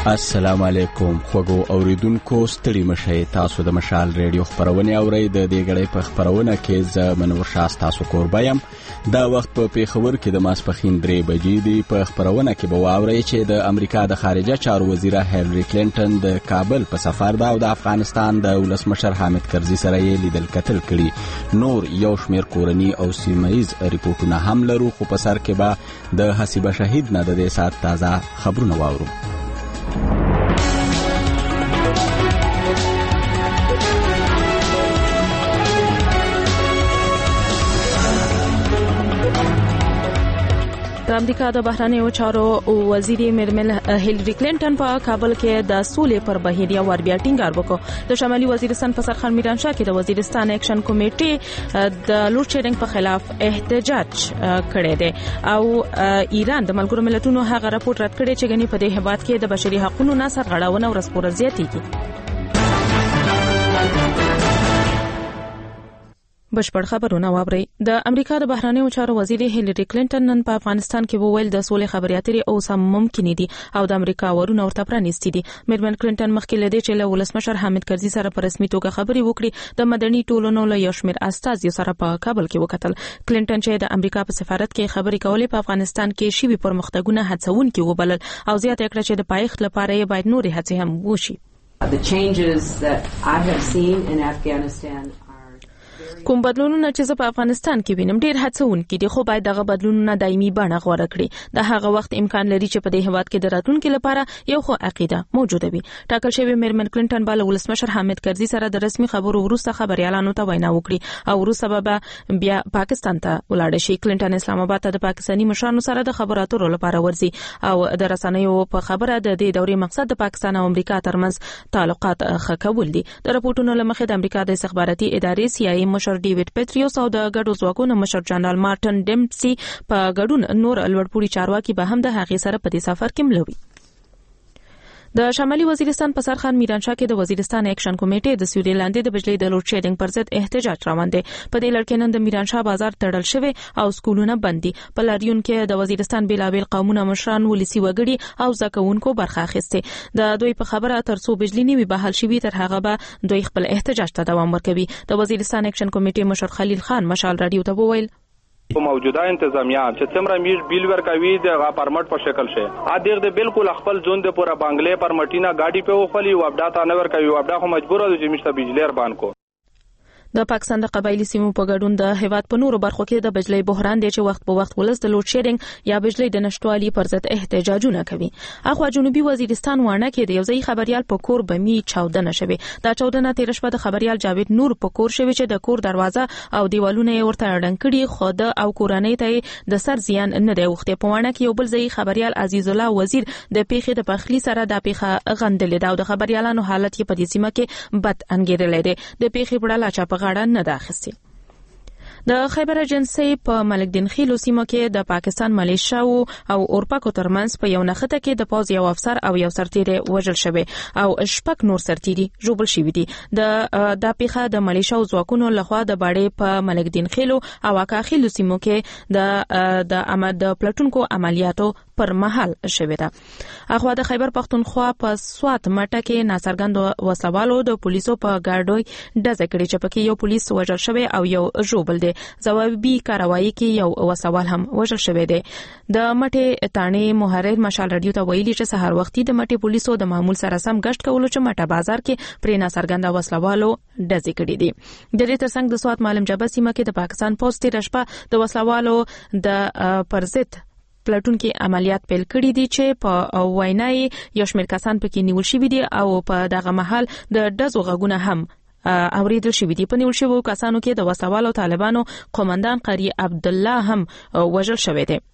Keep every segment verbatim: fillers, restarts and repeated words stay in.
السلام علیکم خوږو اوریدونکو ستړي مشئ تاسو د مشال ریډیو خبرونه اورئ د دې غړې په خبرونه کې ز منور شاه تاسو کوربایم دا وخت په پیښور کې د ماسپخین درې بجې دی په خبرونه کې به واورئ چې د امریکا د خارجه چارو وزیره هیلری کلینټن د کابل په سفر دا او د افغانستان د ولسمشر حامد کرزي سره یې لیدل کتل کړي نور یو شمېر کورني او سیمایز ریپورتونه هم لرو خو په سر کې به د حسیبه شهید نه د دې سات تازه خبرونه واورو د امریکا د بهرنیو چارو وزیر میرمن هیلری کلینټن په کابل کې د سولې پر بهیر یو ور بیا ټینګار وکړ د شمالي وزیرستان په سرخان میرانشاه کې د وزیرستان اکشن کمیټې د لوډ شیډینګ په خلاف احتجاج کړی دی او ایران د ملګرو ملتونو هغه راپور رد کړی چې غني په دې هیواد کې د بشري حقوقو نه سرغړونه او رسپور زیاتېږي بشپړ خبرونه واوري د امریکا د بهرنیو چارو وزیر هیلری کلینټن نن په افغانستان کې وویل د سولې خبرې اترې او سم ممکن دي او د امریکا ورونه ورته پرانیستي دي میرمن کلینټن مخکې لدی چې له ولسمشر حامد کرزي سره په رسمي توګه خبرې وکړي د مدني ټولنو له یو شمېر استازي سره په کابل کې وکتل کلینټن چې د امریکا په سفارت کې خبرې کولې په افغانستان کې شوي پرمختګونه هڅونکي وبلل او زیاته کړه چې د پایښت لپاره یې باید نورې هڅې هم وشي The changes that I have seen in Afghanistan کوم بدلونونه چې په افغانستان کې وینم ډیر هڅونکي دي خو باید دغه بدلونونه دایمي بڼه غوړه کړي د هغه وخت امکان لري چې په دې هواد کې د راتلونکو لپاره یو خو عقیده موجوده وي ټاکل شوی میرمن کلینټن بالا ولسمشر حامد کرزي سره د رسمي خبرو وروسته خبريالانو ته وینا وکړي او وروسته به بیا پاکستان ته ولاړ شي کلینټن اسلام آباد ته د پاکستاني مشرانو سره د خبراتو لپاره ورځي او د رسنیو په خبره د دې دورې مقصد د پاکستان او امریکا ترمنځ تعلقات ښه کول دي د راپورټونو لمخې د امریکا د استخباراتي ادارې سی آی ای مشر ډیوډ پیټریوس او د ګډو ځواکونو مشر جنرال مارټن ډیمپسي په ګډون نور لوړپوړي چارواکي به هم د هغې سره په دې سفر کې ملوي د شمالي وزیرستان په سرخان میرانشاه کې د وزیرستان اکشن کمیټې د سیوري لاندې د بجلی د لوډ شیډینګ پر ضد احتجاج روان دی په دې لړ کې نن د میرانشاه بازار تړل شوی او سکولونه بند دي په لاریون کې د وزیرستان بیلابیل قومونه مشران ولسی وګړي او زکونکو برخه اخیسته د دوی په خبره ترڅو بجلی نیوي بحال شي تر هغه به دوی خپل احتجاج ته دوام ورکوي د وزیرستان اکشن کمیټې مشر خلیل خان مشال رادیو ته وویل په موجوده انتظامیه چې څومره میش بیل ورکوي د پرمټ په شکل شي ا دغه د بالکل خپل ځون د پورا بنگلې پرمټینا گاډي په وخلی او ابډا تا نه ورکوي او ابډا خو مجبور دي چې مشته بجلی ربان کو د پاکستان د قبایلی سیمو په ګډون د هیواد په نورو برخو کې د بجلی بحران دی چې وخت په وخت ولس د لوډ شیډینګ یا بجلی د نشټوالي پر ضد احتجاجونه کوي اخو جنوبي وزیرستان وانه کې د یو ځای خبريال په کور بمی چاودنه شوه دا چاودنه تیر شپه د خبريال جاوید نور په کور شوه چې د کور دروازه او دیوالونه ورته ډنګ کړي خو د او کورنۍ ته د سر زیان نه دی وخت په وانه کې یو بل ځای خبريال عزیز الله وزیر د پیخي د پخلی سره د پیخه غندل دا د خبريالانو حالت په دې سیمه کې بد انګیرل دی د پیخي پړه لا چا په غاړه نه داخسي د خیبر ایجنسی په ملک دین خیلو سیمه کې د پاکستان ملیشیا او اورپاکو ترمنځ په یو نخته کې د پوز یو افسر او یو سرتیری وژل شوی او شپږ نور سرتیری جوړ شوی دي د د پیخه د ملیشیا او ځواکونو لخوا د باړې په ملک دین خیلو او اکاخیلو سیمو کې د د امد پلټونکو عملیاتو پر مهال شوی ده اخوا د خیبر پختونخوا په سوات مټه کې ناڅرګند وسوالو د پولیسو په ګاډوي د ذکر چې پکې یو پولیس وژل شوی او یو ژوبل دی ځوابي کاروایی کې یو وسوال هم وژل شوی دی د مټه تانې محرر مشال رادیو ته ویلي چې سحر وختي د مټه پولیسو د معمول سره سم غشت کولو چې مټه بازار کې پرې ناڅرګند وسوالو د ذکر دي د دې ترڅنګ د سوات معلم جبه سیمه کې د پاکستان پوسټ رشپه د وسوالو د پرزت پلټون کې عملیات پیل کړي دي چې په وینای یو شمېر کسان پکې نیول شوي دي او په دغه محل د دزو غږونه هم اوریدل شوي دي په نیول شوو کسانو کې د وسوالو طالبانو قومندان قاری عبد الله هم وژل شوی دی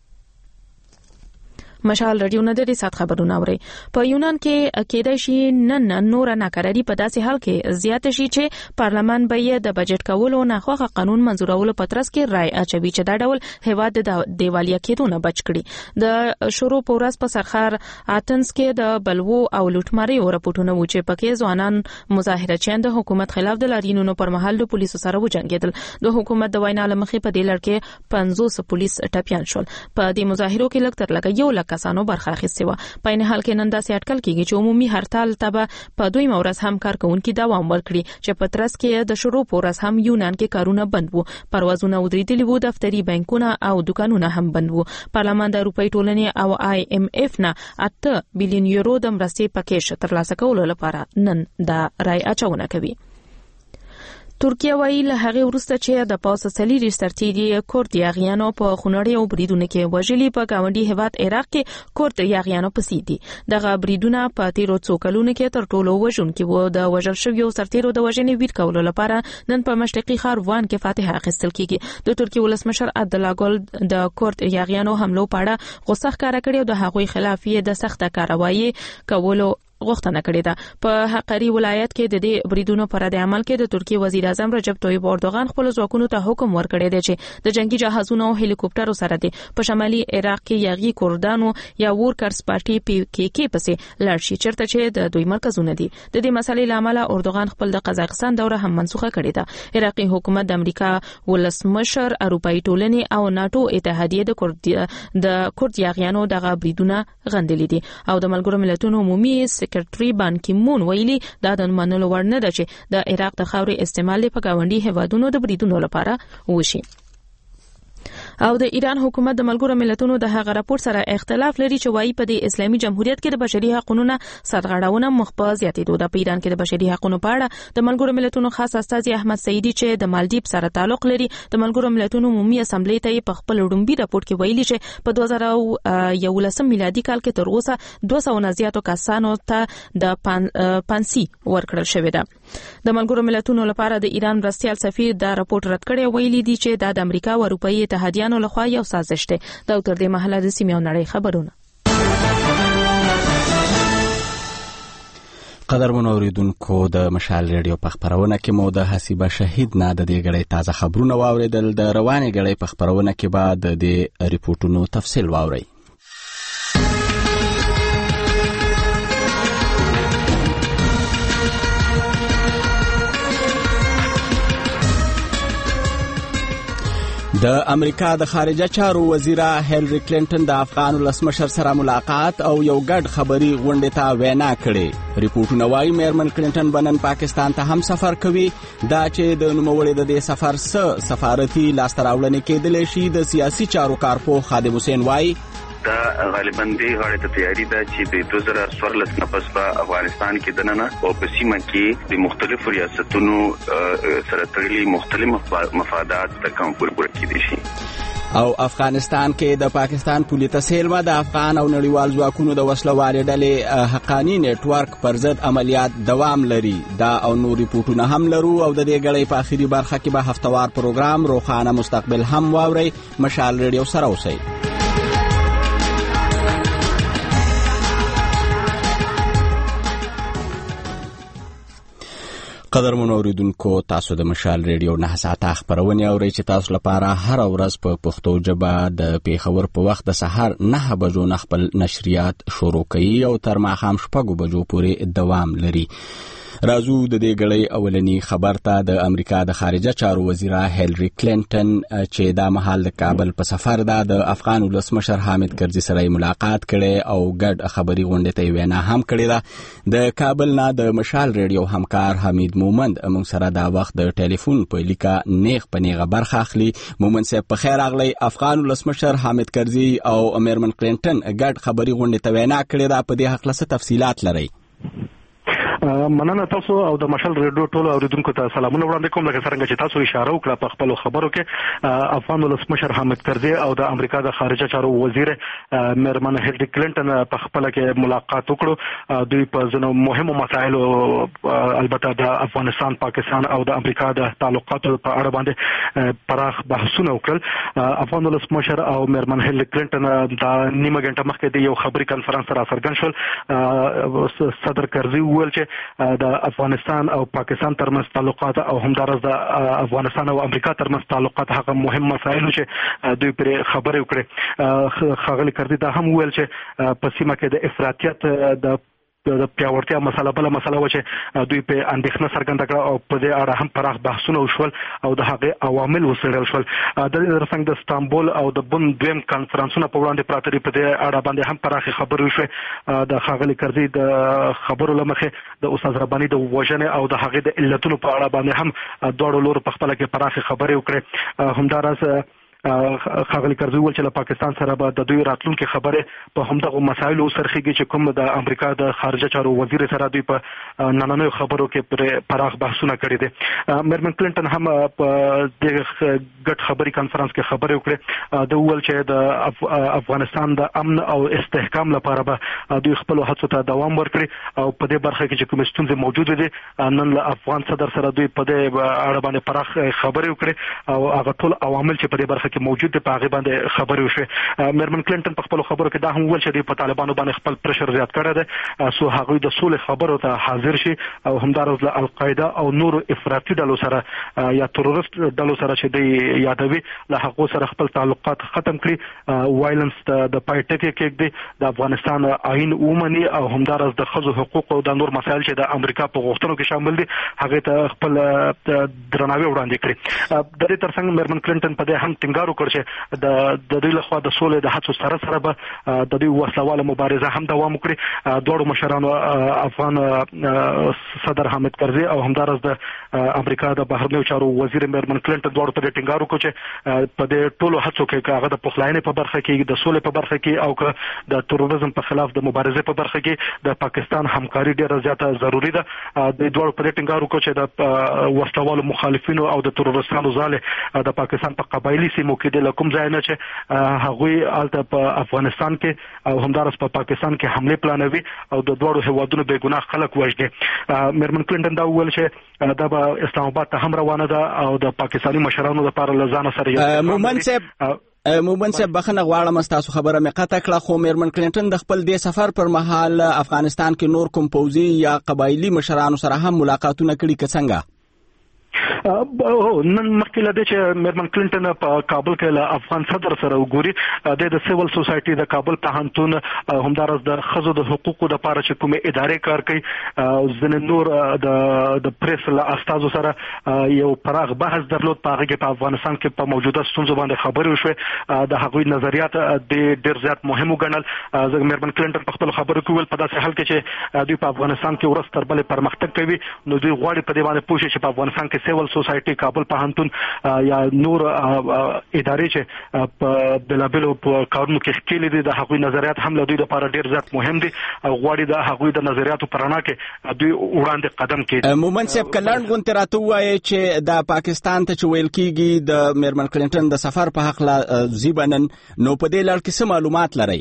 مشال رادیو نه د سات خبرونه اوري په یونان کې کېدای شي نن نور ناکاري په داسې حال کې زیات شي چې پارلمان به یې د بجټ کولو نه خوغه قانون منزورولو پترس کې رائے اچوي چې دا ډول هواد د دیوالیا کېدو نه بچ کړي د شروع پورس په سرخار اتنس کې د بلوو او لوټماري راپورټونه و چې پکې ځوانان مظاهره چند د حکومت خلاف د لارینونو پر مهال د پولیسو سره وجنګیدل د حکومت د وینا لمخې په دې لړ کې پنځوس پولیس ټپيان شول په دې مظاهرو کې لږ تر لږه یو لک کسانو برخه اخیستې وه. په عین حال کې نن داسې اټکل کیږي چې عمومي هړتال ته به په دویمه ورځ هم کارکونکي دوام ورکړي چې په ترڅ کې د شروع په ورځ هم یونان کې کارونه بند وو. پروازونه ودرېدلي وو، دفتري بانکونه او دکانونه هم بند وو. پارلمان د اروپאי ټولنې او آی ایم اف نه اته بلین یورو د مرستې پکیج ترلاسه کولو لپاره نن د رای اچونه کوي. ترکیه وایي له هغه وروسته چې د پاوس سلیری سرتیری کورد یاغیانو په خونړی او بریدونه کې وژلي په گاونډي هیواد عراق کې کورد یاغیانو پسې دي. دغه بریدونه په تیرو څو کلونو کې تر ټولو وژونکي وو. د وژل شویو سرتیرو د وژنې ویر کولو لپاره نن په مشرقي ښار وان کې فاتحه اخیستل کیږي. د ترکیه ولسمشر عبدالله ګل د کورد یاغیانو حملو په اړه غوسه ښکاره کړې او د هغوی خلاف یې د سخته کاروایی کولو غوښتنه کړې ده. په حقری ولایت کې د دې بریدونو پر رد عمل کې د ترکیه وزیر اعظم رجب طیب اردوغان خپل ځواکونو ته حکم ورکړی دی چې د جنگي جهازونو او هلیکوپټرو سره دي په شمالي عراق کې یاغي کوردانو یا ورکرز پارټي پی کې کې پسې لاړ شي چیرته چې د دوی مرکزونه دي. د دې مسلې لامل اردوغان خپل د قزاقستان دوره هم منسوخه کړې ده. عراقي حکومت د امریکا ولسمشر اروپאי ټولنې او ناتو اتحادیه د کورد د کورد یاغیانو دغه بریدونه غندلې دي او د ملګرو ملتونو عمومي سکرټري بان کی مون ویلي دا د منلو وړ نه ده چې د عراق د خاورې استعمال په گاونډي هیوادونو د بریدونو لپاره وشي. او د ایران حکومت د ملګرو ملتونو د هغه راپور سره اختلاف لري چې وايي په د اسلامي جمهوریت کې د بشري حقوقو سرغړونه مخ په زیاتېدو ده. په ایران کې د بشري حقوقو په اړه د ملګرو ملتونو خاص استازي احمد سعیدي چې د مالدیپ سره تعلق لري د ملګرو ملتونو عمومي اسمبلی ته په خپل وړومبي راپور کې ویلي چې په دوه زره یولسم میلادي کال کې تر اوسه دوه سوه نه زیاتو کسانو ته د پانسي ورکړل شوې ده. د ملګرو ملتونو لپاره د ایران مرستیال سفیر دا راپور رد کړی ویلي دي چې دا د امریکا او اروپאי اتحادیه نو لخوا یو سازش دی. دا تر دې مهاله د سیمې او نړۍ خبرونه. قدرمن اوریدونکو د مشال ریډیو په خبرونه کې مو د حسیبه شهید نه د دې غړي تازه خبرونه واوریدل. د روانې غړي په خبرونه کې بعد د دې ریپورتونو تفصیل واوري. د امریکا د خارجه چارو وزیره هیلری کلینټن د افغان ولسمشر سره ملاقات او یو ګډ خبري غونډه ته وینا کړې. ریپورتونه وايي میرمن کلینټن بنن پاکستان ته هم سفر کوي. دا چې د نوموړي د دې سفر سره سفارتي لاستراوړنې کېدلې شي. د سیاسي چارو کارپوه خادم حسین وايي دا غالباً دی غاړه ته تیاری ده چې د دوه زره څوارلس نه پس په افغانستان کې دننه او په سیمه کې د مختلفو ریاستونو سره تړلي مختلف مفادات د کوم پوره کېدي شي. او افغانستان کې د پاکستان پولیس سیلمه د افغان او نړیوال ځواکونو د وسلوالې ډلې حقانی نیټورک پر ضد عملیات دوام لري. دا او نور ریپورتونه هم لرو او د دې غړي په اخیری برخه کې به هفتوار پروګرام روخانه مستقبل هم واوري. مشال ریډیو سره اوسئ. قدرمن اوریدونکو تاسو د مشال ریډیو نه ساعته خبرونه اورئ چې تاسو لپاره هر ورځ په پښتو ژبه د پیښور په وخت د سحر نه بجو نه خپل نشریات شروع کوي او تر ماښام شپږ بجو پورې دوام لري. راځو د دې غړي اولنی خبر ته. د امریکا د خارجه چارو وزیره هیلری کلینټن چې دا مهال د کابل په سفر ده د افغان ولسمشر حامد کرزي سره ملاقات کړي او ګډ خبري غونډه ته وینا هم کړې ده. د کابل نه د مشال ریډیو همکار حمید مومند موږ سره دا وخت د ټلیفون په لیکه نیغ په نیغه برخه اخلي. مومند صاحب په خیر راغلی. افغان ولسمشر حامد کرزي او میرمن کلینټن ګډ خبري غونډه ته وینا کړې ده. په دې حق له تفصيلات لري. مننه تاسو او د مشال ریډیو ټولو اوریدونکو ته سلامونه وړاندې کوم. لکه څنګه چې تاسو اشاره وکړه په خپل خبرو کې افغان ولسمشر حامد کرزي او د امریکا د خارجه چارو وزیر میرمن هیلری کلینټن په خپل کې ملاقات وکړو. دوی په ځینو مهمو مسایلو البته د افغانستان پاکستان او د امریکا د تعلقاتو په اړه باندې پراخ بحثونه وکړل. افغان ولسمشر او میرمن هیلری کلینټن د نیمه غنټه مخکې د یو خبري کانفرنس سره څرګند شول. صدر کرزي وویل چې د افغانستان او پاکستان ترمنځ تعلقات او همدارس د افغانستان او امریکا ترمنځ تعلقات هغه مهم مسایل چې دوی پر خبرې وکړي. خاغلی کرزي دا هم ویل چې په سیمه کې د افراطیت د د پیاوړتیا مسله بل مسله و چې دوی په اندېښنه څرګنده کړه او په دې اړه هم پراخ بحثونه وشول او د هغه عوامل وڅېړل شول. د دې ترڅنګ د استانبول او د بن دویم کانفرنسونه په وړاندې پراته دي. په دې اړه باندې هم پراخ خبرې وشوې. د ښاغلي کرزي د خبرو له مخې د استاد رباني د وژنې او د هغې د علتونو په اړه باندې هم دواړو لورو په خپله کې پراخې خبرې وکړې. همداراز ښاغلي کرزي وویل چې له پاکستان سره به د دوی راتلونکي خبرې په همدغو مسایلو سرخیږي چې کوم د امریکا د خارجه چارو وزیر سره دوی په نننیو خبرو کې پر پراخ بحثونه کړي دي. میرمن کلینټن هم په دې ګډ خبري کانفرنس کې خبرې وکړې. د وویل چې د افغانستان د امن او استحکام لپاره به دوی خپل هڅو ته دوام ورکړي او په دې برخه کې چې کوم ستونزې موجود دي نن له افغان صدر سره دوی په دې اړه باندې پراخ خبرې وکړي او هغه ټول عوامل چې په دې برخه موجود دي په هغه باندې خبرې وشوې. میرمن کلینټن په خپل خبرو کې دا هم ویل چې دوی په طالبانو باندې خپل پرشر زیات کړی دی سو هغوی د سولې خبرو ته حاضر شي او همداراز له القاعده او نورو افراطي ډلو سره یا تروریست ډلو سره چې دوی یادوي له هغو سره خپل تعلقات ختم کړي. وایلنس د پای ټکی کېږدي، د افغانستان آئین ومني او همداراز د ښځو حقوق او د نور مسایل چې د امریکا په غوښتنو کې شامل دي هغې ته خپل درناوی وړاندې کړي. د دې ترڅنګ میرمن کلینټن په دې هم ټینګار وکړ چې د د دوی لخوا د سولې د هڅو سره سره به د دوی وسلواله مبارزه هم دوام وکړي. دواړو مشرانو افغان صدر حامد کرزي او همداراز د امریکا د بهرنیو چارو وزیر میرمن کلینټن دواړو په دې ټینګار وکړ چې په دې ټولو هڅو کې هغه د پخلاینې په برخه کې د سولې په برخه کې او که د تروریزم په خلاف د مبارزې په برخه کې د پاکستان همکاري ډیره زیاته ضروری ده. د دواړو په دې ټینګار وکړ چې د وسلوالو مخالفینو او د تروریستانو ځاله د پاکستان په قبایلی سیمو کې د کوم ځای نه چې هغوی الته په افغانستان کې او همداراز په پاکستان کې حمله پلانوي او د دوړو هیوادونو بې ګناه خلک وژني. میرمن کلینټن دا وویل چې دا به اسلام آباد ته هم روانه ده او د پاکستاني مشرانو لپاره له ځانه سره مومن صاحب مومن صاحب بخنه غواړم تاسو خبره مې قطع کړه خو میرمن کلینټن د خپل دې سفر پر مهال افغانستان کې نور کوم پوځي یا قبایلی مشرانو سره هم ملاقاتونه کړي که څنګه؟ نن مخکې له دې چې میرمن کلینټن په کابل کې له افغان صدر سره وګوري د سیول سوسایټي د کابل پوهنتون همداراز د ښځو د حقوقو لپاره چې کومې ادارې کار کوي او ځینې نور د د پریس له استازو سره یو پراخ بحث درلود. په هغه کې په افغانستان کې په موجوده ستونزو باندې خبرې وشوې. د هغوی نظریات د ډېر زیات مهم وګڼل. زه میرمن کلینټن په خپل خبرو کې ویل په داسې حال کې چې دوی په افغانستان کې ورځ تر بلې پرمختګ کوي نو دوی غواړي په دې باندې پوه شي چې په افغانستان کې سیول سوسایټي کابل پوهنتون یا نور ادارې چې په بلابلو کارونو کې ښکېلې دي د هغوی نظریات هم له دوی لپاره ډېر زیات مهم دي او غواړي د هغوی د نظریاتو په رڼا کې دوی وړاندې قدم کېږي. مومن صاحب که لنډ غوندې راته ووایئ چې د پاکستان ته چې ویل کېږي د میرمن کلینټن د سفر په هکله ځي به نن نو په دې لړ کې څه معلومات لرئ؟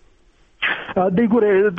دی ګوره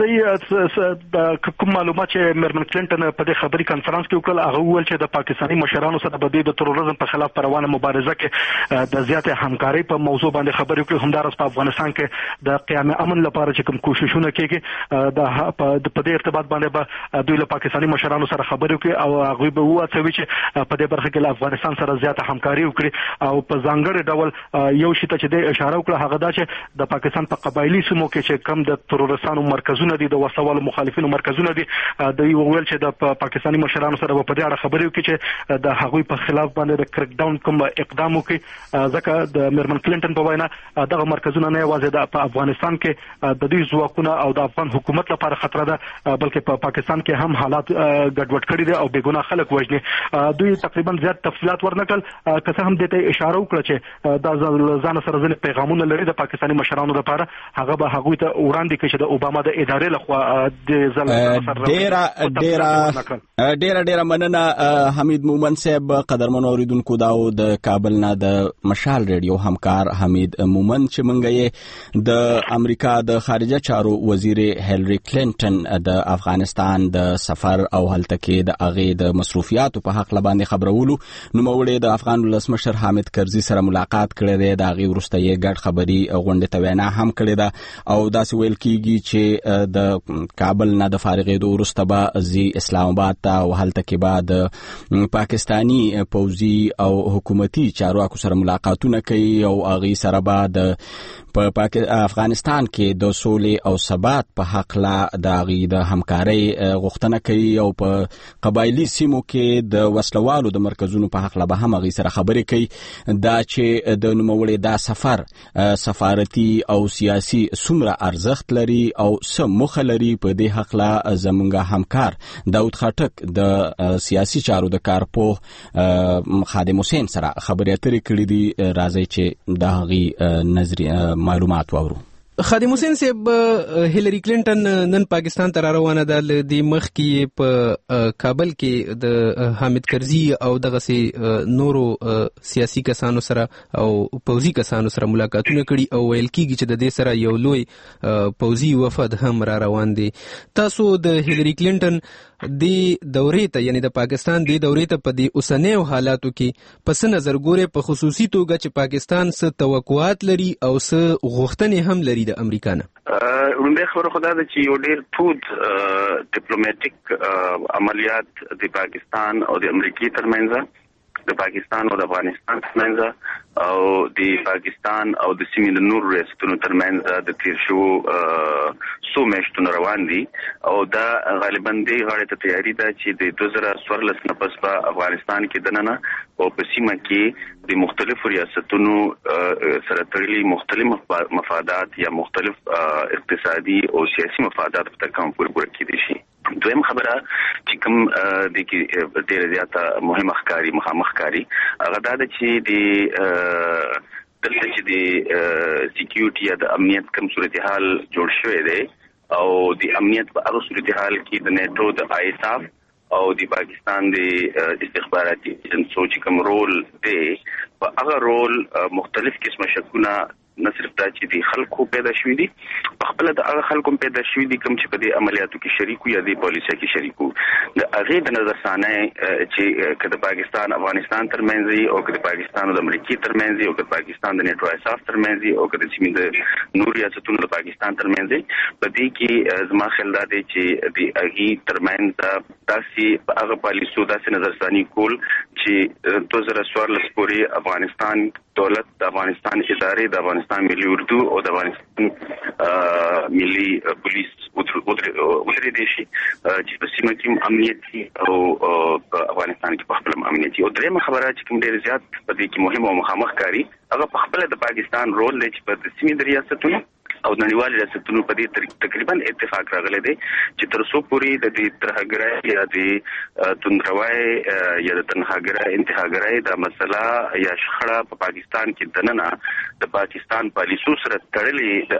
د کوم معلومات چې میرمن کلینټن په دې خبري کانفرنس کې وکړل هغه وویل چې د پاکستاني مشرانو سره به د تروریزم په خلاف روانه مبارزه کې د زیاتې همکاري په موضوع باندې خبرې وکړي. همداراز په افغانستان کې د قیام امن لپاره چې کوم کوششونه کېږي د په دې ارتباط باندې به دوی له پاکستاني مشرانو سره خبرې وکړي او هغوی به وهڅوي چې په دې برخه کې له افغانستان سره زیاته همکاري وکړي او په ځانګړي ډول یو شي ته چې د اشاره وکړه هغه دا چې د پاکستان په قبایلی سیمو کې چې کم د تروریستانو مرکزونه دي د وسلوالو مخالفینو مرکزونه دي د یو ویل چې د پاکستاني مشرانو سره په دې اړه خبرې وکړي چې د هغوی په خلاف باندې د کرک ډاون کوم اقدام وکړي ځکه د میرمن کلینټن په وینا دغه مرکزونه نه یوازې د افغانستان کې د دوی ځواکونه او د افغان حکومت لپاره خطر ده بلکې په پاکستان کې هم حالات ګډوډ کړي دي او بې ګناه خلک وژني. دوی تقریبا زیات تفصیلات ورنکړل که څه هم دې ته اشاره وکړه چې دا ځان سره ځینې پیغامونه لري د پاکستاني مشرانو لپاره هغه به هغوی ته وړاندې کړي چې د اوباما د ادارې لخوا د ځل ډیره ډیره ډیره ډیره مننه حمید مومن صاحب. قدرمن اوریدونکو دا د کابل نه د مشال ریډیو همکار حمید مومن چې مونږ یې د امریکا د خارجه چارو وزیر هیلری کلینټن د افغانستان د سفر او هلته کې د هغې د مصروفیاتو په حق باندې خبرولو نو موړې د افغان ولسمشر حامد کرزي سره ملاقات کړی دی. د هغې وروسته یې ګډ خبري غونډې ته وینا هم کړې ده او داسې ویل کېږي چې د کابل نه د فارغېدو وروسته به ځي اسلام آباد ته او هلته کې به د پاکستاني پوځي او حکومتي چارواکو سره ملاقاتونه کوي او هغې سره به د په افغانستان کې د سولې او ثبات په حق لا د غي د همکارۍ غوښتنه کوي او په قبایلی سیمو کې د وسلوالو د مرکزونو په حق لا به هم غي سره خبرې کوي دا چې د نوموړي دا سفر سفارتي او سیاسي څومره ارزښت لري او څه مخه لري په دې حق لا زمونږ همکار داود خټک د سیاسي چارو د کارپوه خادم حسین سره خبرې اترې کړې دي راځي چې دا غي نظریه معلومات واورو. خادم حسین صاحب هیلری کلینټن نن پاکستان ته روانه ده د مخ کې په کابل کې د حامد کرزي او دغه سي نورو سیاسي کسانو سره او پوزي کسانو سره ملاقاتونه کړي او ویل کیږي چې د دې سره یو لوی پوزي وفد هم را روان دي. تاسو د هیلری کلینټن د دورې ته یعنی د پاکستان د دورې ته په دې اوسنیو حالاتو کې پس نظر ګوره په خصوصي توګه چې پاکستان څه توقعات لري او څه غوښتنې هم لري د امریکا نه. رومبه خبره خدا ده چې یو ډېر تود ډیپلوماټیک عملیات د پاکستان او د امریکای ترمنځ د پاکستان او د افغانستان ترمنځ او د پاکستان او د سیمې د نور ریاستونو ترمنځ د تیر شو سو میاشتونو روان دي او دا غالبا د غاړې ته تیاری ده چې د دوه زره څوارلس نه پس په افغانستان کې دننه او په سیمه کې د مختلفو ریاستونو سره تړلي مختلف مفادات یا مختلف اقتصادي او سیاسي مفادات په تکامل پورې کېدي شي. دویم خبره چې کوم د کې ډېر زیاته مهمه ښکاري مخامخ ښکاري هغه دا ده چې د دلته چې د سکیورټي یا د امنیت کوم صورتحال جوړ شوی دی او د امنیت په هغه صورتحال کې د نیټو د آیساف او د پاکستان د استخباراتي ایجنسیو چې کوم رول دی په هغه رول مختلف قسمه شکونه نه صرف دا چې د خلکو پیدا شوي دي په خپل د هغه خلکو پیدا شوي دي کوم چې په دې عملیاتو کې شریکو یا د پالیسي کې شریکو د هغه د نظر ثانه چې کله پاکستان افغانستان ترمنځ او کله پاکستان او د امریکای ترمنځ او کله پاکستان د نیټو ایساف ترمنځ او کله چې د نور ریاستونو د پاکستان ترمنځ په دې کې زما خیال دا دی چې د هغه ترمنځ تاسو په هغه پالیسو داسې نظر ثاني کول چې دوه زره څوارلس پورې افغانستان دولت د افغانستان ادارې د افغانستان ملي اردو او د افغانستان ملي پولیس ودرې دي شي چې په سیمه کې امنیتي او په افغانستان کې په خپل امنیتي او درېمه خبره چې کوم ډېر زیات په دې کې مهم او مخامخ کاری هغه په خپل د پاکستان رول دی چې په سیمه د ریاستونو او نړیوال ریاستونو په دې تقریبا اتفاق راغلی دی چې تر څو پورې د دې ترهګرۍ یا د توندروي یا د تنهاګرۍ انتهاګرۍ د مسله یا شخړه په پاکستان کې دننه د پاکستان پالیسو سره تړلې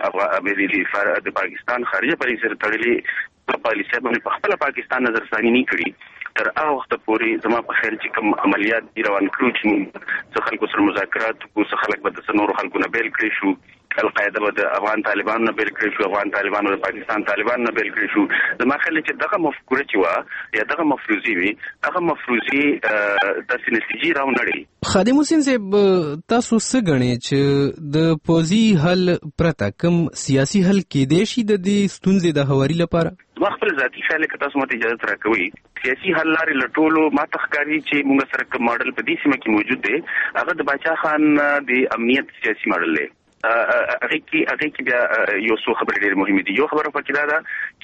د د پاکستان خارجه پالیسي سره تړلې په پالیسي باندې په خپل پاکستان نظر ثاني نه کړي تر هغه وخت پورې زما په خیال چې کوم عملیات دی روان کړو چې څه خلکو سره مذاکرات کو څه خلک به د نورو خلکو نه بیل کړی شو القاعده به د افغان طالبان نه بیل کړی شو افغان طالبان او پاکستان طالبان نه بیل کړی شو زما خیال چې دغه مفکوره چې وا یا دغه مفروضي وي هغه مفروضي د سینسيجي راو نړۍ. خادم حسین صاحب تاسو څه غنئ چې د پوزي حل پرته کوم سیاسي حل کېدای شي د دې ستونزې د هواري لپاره؟ ما خپل ذاتي خیال کې تاسو ماته اجازه راکوي سیاسي حل لارې لټولو ما تخکاری چې موږ سره کوم ماډل په دې سیمه کې موجود دی هغه د باچا خان د امنیت سیاسي ماډل دی. هغه کې هغه کې بیا یو څو خبرې ډېرې مهمې دي. یو خبره پکې دا ده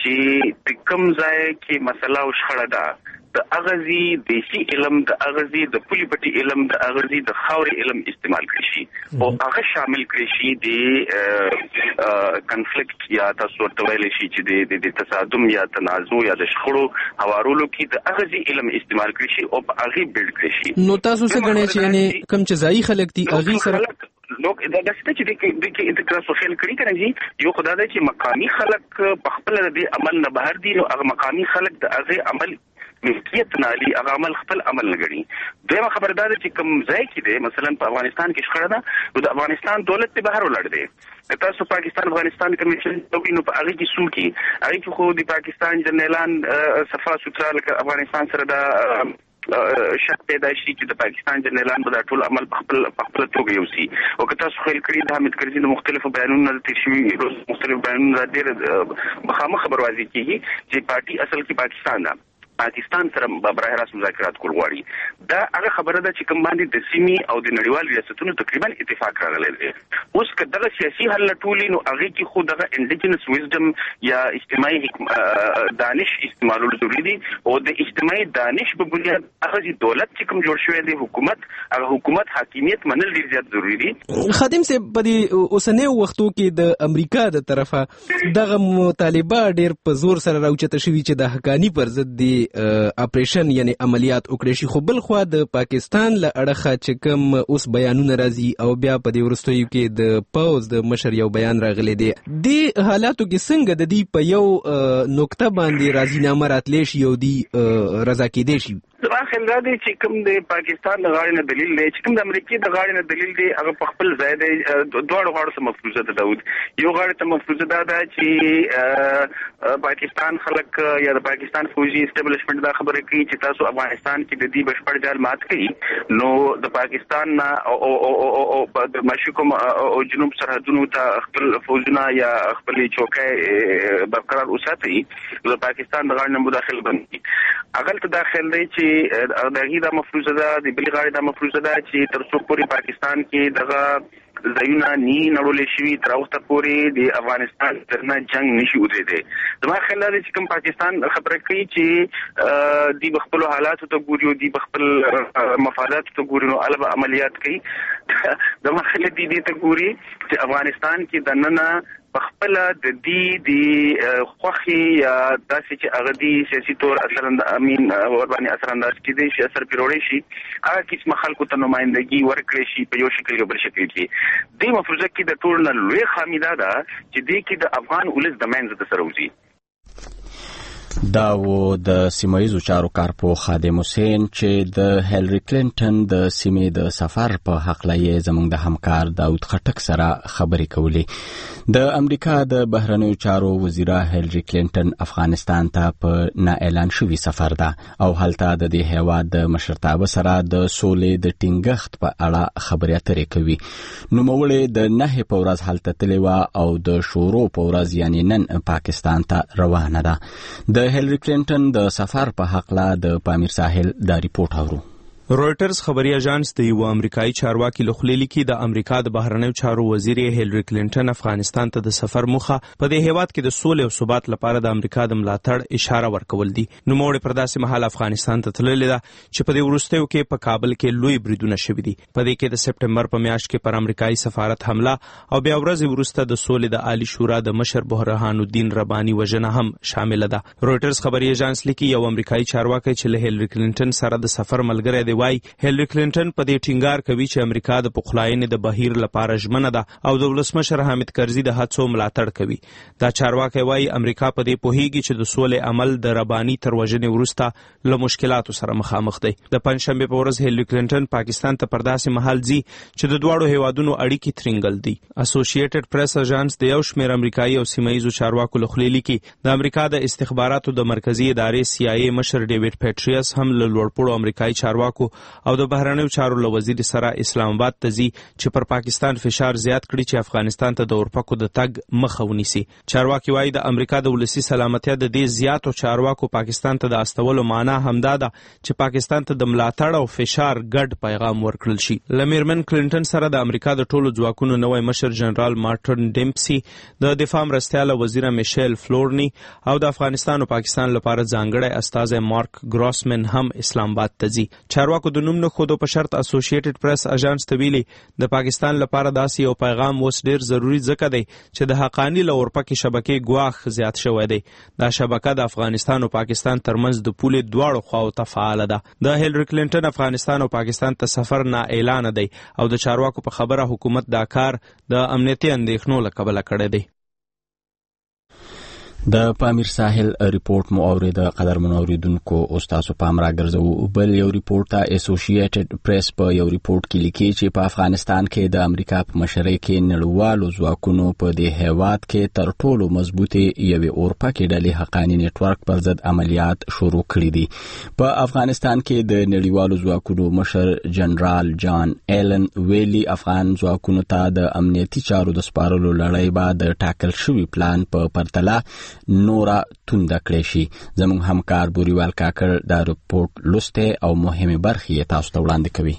چې کوم ځای کې مسله او شخړه ده د اغزي دیسي علم د اغزي د پولي پټي علم د اغزي د خاوري علم استعمال کړی شي او هغه شامل کړی شي د کنفلیکټ یا تاسو ورته ویل شي چې د تصادم یا تنازع یا د شخړو هوارولو کې د اغزي علم استعمال کړی شي او هغه بیلډ کړی شي. نو تاسو څه غنئ چې یعنی کوم چې ځای خلک دي هغه سره لوک دا د څه چې د کې انتقال سوشل کړي کنه یو خدای دې چې مقامی خلک په خپل د عمل نه بهر دي نو هغه مقامی خلک د هغه عمل ملکیت نه لري هغه عمل خپل عمل نه غړي. دویمه خبردار چې کوم ځای کې دی مثلا په افغانستان کې شخړه ده نو د افغانستان دولت په بهر ولاړ دی تاسو پاکستان افغانستان کمیشن نو په هغه کې سو کې هغه کې خو د پاکستان جنرالان صفا سوترا لکه افغانستان سره د شک پیدا شي چې د پاکستان جنرالان به د ټول عمل په خپل په خپل توګه یوسي او که تاسو خل کړی د حامد کرزي د مختلفو بیانونو د تشوي مختلف بیانونو د ډېر مخامخ خبروازي کیږي چې پارټي اصل کې پاکستان ده پاکستان سره به راه راست مذاکرات کول غواړي دا هغه خبره ده چې کوم باندې د سیمې او د نړیوال ریاستونو تقریبا اتفاق راغلی دی. اوس که دغه سیاسي حل لټولي نو هغه کې خو دغه انډیجنس ویزډم یا اجتماعي دانش استعمالول ضروري دي او د اجتماعي دانش په بنیاد هغه دولت چې کوم جوړ شوی دی حکومت هغه حکومت حاکمیت منل ډیر زیات ضروري دي. خادم صاحب په دې اوسنیو وختو کې د امریکا د طرفه دغه مطالبه ډیر په زور سره راوچته شوی چې د حقانی پر ضد دی اپریشن یعنی عملیات وکړي شي، خو بل خو د پاکستان له اړخه چې کوم اوس بیانونه راځي او بیا په دې ورستیو کې د پوز د مشر یو بیان راغلی دی، د حالاتو کې څنګه د دې په یو نقطه باندې راضینامه راتلی شي او دی رضا کېدی شي؟ زما خیال دا دی چې کوم د پاکستان د غاړې نه دلیل دی چې کوم د امریکای د غاړې نه دلیل دی هغه په خپل ځای دی. دواړو غاړو ته مفروضه ده داود. یو غاړې ته مفروضه دا ده چې پاکستان خلک یا د پاکستان فوجي اسټابلیشمنت دا خبره کوي چې تاسو افغانستان کې د دې بشپړ جال مات کړي نو د پاکستان او او د مشرق او جنوب سرحدونو ته خپل فوجونه یا خپل چوکۍ برقرار وساتي د پاکستان د غاړې نه مداخله بندي. اغل ته داخل دی چې دغه د مفروضه ده د بل غاړې د مفروضه ده چې تر څو پورې پاکستان کې دغه ځایونه ني نړولې شوي تر اوسه پورې د افغانستان ترنه جنگ نشي ودرېدی. زما خیال دی چې کوم پاکستان خبره کوي چې دی بخپل حالاتو ته ګوري او دی بخپل مفاداتو ته ګوري نو البته عملیات کوي. زما خیال دی دې ته ګوري چې افغانستان کې د نننه خپل د دې د خوخي یا داسې چې هغه دی سیاسي تور اثر امین ور باندې اثر انداز کړي شي اثر پیروړي شي هغه کیسه خلکو ته نمائندګي ورکړي شي په یو شکل یا بل شکل کې. د مفروضه کې د ټول نه لوی خامیدا ده چې د کې د افغان ولس د منځ د سره وځي. دا و د سیمایزو چارو کارپو خادم حسین چې د هیلری کلینټن د سیمې د سفر په حق لای زموږ د همکار داود خټک سره خبرې کولې. د امریکا د بهرنیو چارو وزیره هیلری کلینټن افغانستان ته په نا اعلان شوی سفر ده او هلته د دې هیواد د مشرتابه سره د سولې د ټینګښت په اړه خبرې اترې کوي. نوموړی د نه په ورځ هلته تللی و او د شورو په ورځ یعنی نن پاکستان ته روانه ده. د هیلری کلینټن د سفر په حق لا د پامیر ساحل دا ریپورت اورو. رويټرز خبري اژانس د یو امریکایي چارواکي لخوا لیکي د امریکا د بهرنیو چارو وزیر هیلری کلینټن افغانستان ته د سفر موخه په دې هیواد کې د سولې او ثبات لپاره د امریکا د ملاتړ اشاره ورکول دي. نو موږ پر داسې مهال افغانستان ته تللی ده چې په دې وروستیو کې په کابل کې لوی بریدونه شوي دي. په دې کې د سپټمبر په میاشت کې پر امریکایي سفارت حمله او بیا ورځ وروسته د سولې د عالی شورا د مشر برهان الدین رباني وژنه هم شامل ده. رويټرز خبري اژانس لیکي یو امریکایي چارواکي چې له هیلری کلینټن سره د سفر ملګری دی وای هیلری کلینټن په دې ټینګار کوي چې امریکا د پخلاینې د بهیر لپاره ژمنه ده او د ولسمشر حامد کرزي د هڅو ملاتړ کوي. دا چارواکي وایي امریکا په دې پوهیږي چې د سولې عمل د رباني تر وژنې وروسته له مشکلاتو سره مخامخ دی. د پنځشنبه په ورځ هیلری کلینټن پاکستان ته پر داسې مهال ځي چې د دواړو هیوادونو اړیکې ترنګل دي. اسوسییټډ پریس اژانس د یو شمېر امریکایي او سیمایي چارواکو لخوا لیکي د امریکا د استخباراتو د مرکزی ادارې سی آی ای مشر ډیوډ پیټریاس هم له لوړپوړو امریکایي چارواکو او د بهرنیو چارو له وزیر سره اسلام آباد ته ځي چې پر پاکستان فشار زیات کړي چې افغانستان ته د اورپکو د تګ مخه ونیسي. چارواکي وایي د امریکا د ولسی سلامتیا د دې زیاتو چارواکو پاکستان ته د استولو معنا همدا ده چې پاکستان ته د ملاتړ او فشار ګډ پیغام ورکړل شي. لمیرمن کلینټن سره د امریکا د ټولو ځواکونو نوی مشر جنرال مارټن ډیمپسي د دفاع مرستیاله وزیر میشل فلورني او د افغانستان او پاکستان لپاره ځانګړی استازی مارک ګراسمن هم اسلام آباد ته ځي. چارواکو د نوم نه خود په شرط اسوسییټډ پریس اژانس ته ویلي د پاکستان لپاره داسې یو پیغام اوس ډیر ضروری ځکه دی چې د حقانی له اورپکې شبکې ګواښ زیات شوی دی. دا شبکه د افغانستان او پاکستان ترمنځ د پولې دواړو خواو ته فعال ده. د هیلری کلینټن افغانستان او پاکستان ته سفر نه اعلان دی او د چارواکو په خبره حکومت دا کار د امنیتي اندېښنو له کبله کړی دی. د پامیر ساحل ریپورت مو اورید قدر منوریدونکو استادو پام را ګرځو. بل یو ریپورت ته اسوسییټډ پریس په یو ریپورت کې لیکي چې په افغانستان کې د امریکا په مشرۍ کې نړیوالو ځواکونو په دې هیواد کې تر ټولو مضبوطې یوې اورپکې ډلې حقانی نیټورک پر ضد عملیات شروع کړي دي. په افغانستان کې د نړیوالو ځواکونو مشر جنرال جان ایلن ویلي افغان ځواکونو ته د امنیتي چارو د سپارلو لړۍ بعد ټاکل شوی پلان په پرتله نورا تونده کړې شي. زموږ همکار بوریوال کاکړ دا رپورټ لوسته او مهمه برخې تاسو ته وړاندې کوي.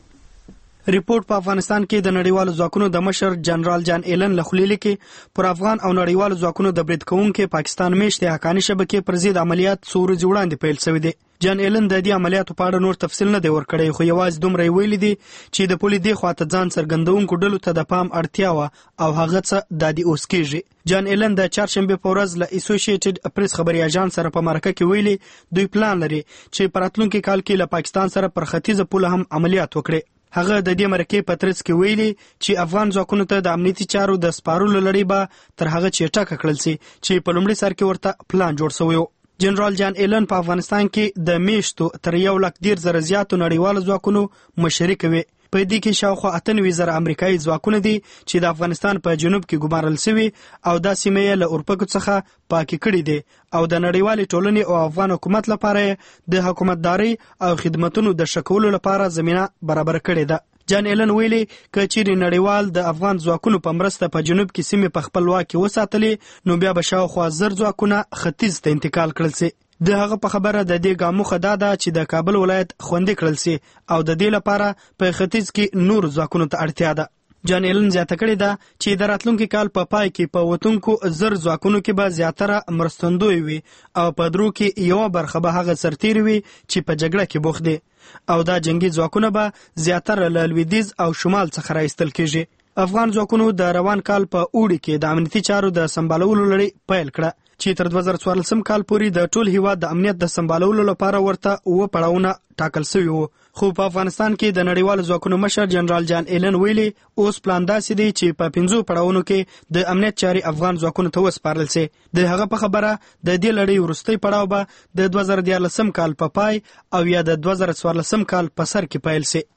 ریپورت په افغانستان کې د نړیوالو ځواکونو د مشر جنرال جان ایلن لخلیل کې پر افغان او نړیوالو ځواکونو د برید کوونکو پاکستان میشته حقانی شبکې پر ضد عملیات څو ورځې وړاندې پیل شوې دي. جان ایلن د دې عملیاتو په اړه نور تفصیل نه دی ورکړی، خو یوازې دومره ویل دي چې د پولیس د خواته ځان څرګندونکو ډلو ته د پام اړتیا و او هغه څه د دې اوس کېږي. جان ایلن د چهارشنبه په ورځ له اسوسییټډ پریس خبري اژانس سره په مرکه کې ویلي دوی پلان لري چې په راتلونکي کال کې له پاکستان سره پر ختیځه پوله هم عملیات وکړي. هغه د دې مرکې په ترڅ کې ویلي چې افغان ځواکونو ته د امنیتي چارو د سپارلو لړۍ به تر هغه چټکه کړل شي چې په لومړي سر کې ورته پلان جوړ شوی و. جنرال جان ایلن په افغانستان کې د میشتو تر یو لک ډیر زره زیاتو نړیوالو ځواکونو مشري کوي. په دې کې شاوخوا اته نوي زره امریکایي ځواکونه دي چې د افغانستان په جنوب کې ګمارل شوي او دا سیمه یې له اورپکو څخه پاکې کړې دي او د نړیوالې ټولنې او افغان حکومت لپاره د حکومتداري او خدماتونو د شکولو لپاره زمينه برابر کړې ده. جان ایلن ویلي که چیرې نړیوال د افغان ځواکونو په مرسته په جنوب کې سیمې په خپل واک کې وساتلې نو بیا به شاوخوا زر ځواکونه ختیځ ته انتقال کړل شي. د هغه په خبره د دې ګامو خدا ده چې د کابل ولایت خوندي کړل شي او د دې لپاره په ختیځ کې نور ځواکونو ته اړتیا ده. جان ایلن زیاته کړې ده چې د راتلونکي کال په پای کې په وطنکو زر ځواکونو کې به زیاتره مرستندوی وي او په درو کې یو برخه به هغه سرتیر وي چې په جګړه کې بوخت دي او دا جنگي ځواکونه به زیاتره له لویدیځ او شمال څخه راایستل کېږي. افغان ځواکونو د روان کال په اوړي کې د امنیتي چارو د سمبالولو لړۍ پیل کړه چې تر دوه زره څوارلسم کال پورې د ټول هیواد د امنیت د سمبالولو لپاره ورته و پړاوونه ټاکل شوی وو. خو په افغانستان کې د نړیوالو ځواکونو مشر جنرال جان ایلن ویلي اوس پلان داسې دی چې په پنځو پړاوونو کې د امنیت چاري افغان ځواکونو ته وسپارل شي. د هغه په خبره د دې لړۍ وروستي پړاو به د دوه زره دیارلسم کال په پای او یا د دوه زره څوارلسم کال په سر کې پیل شي.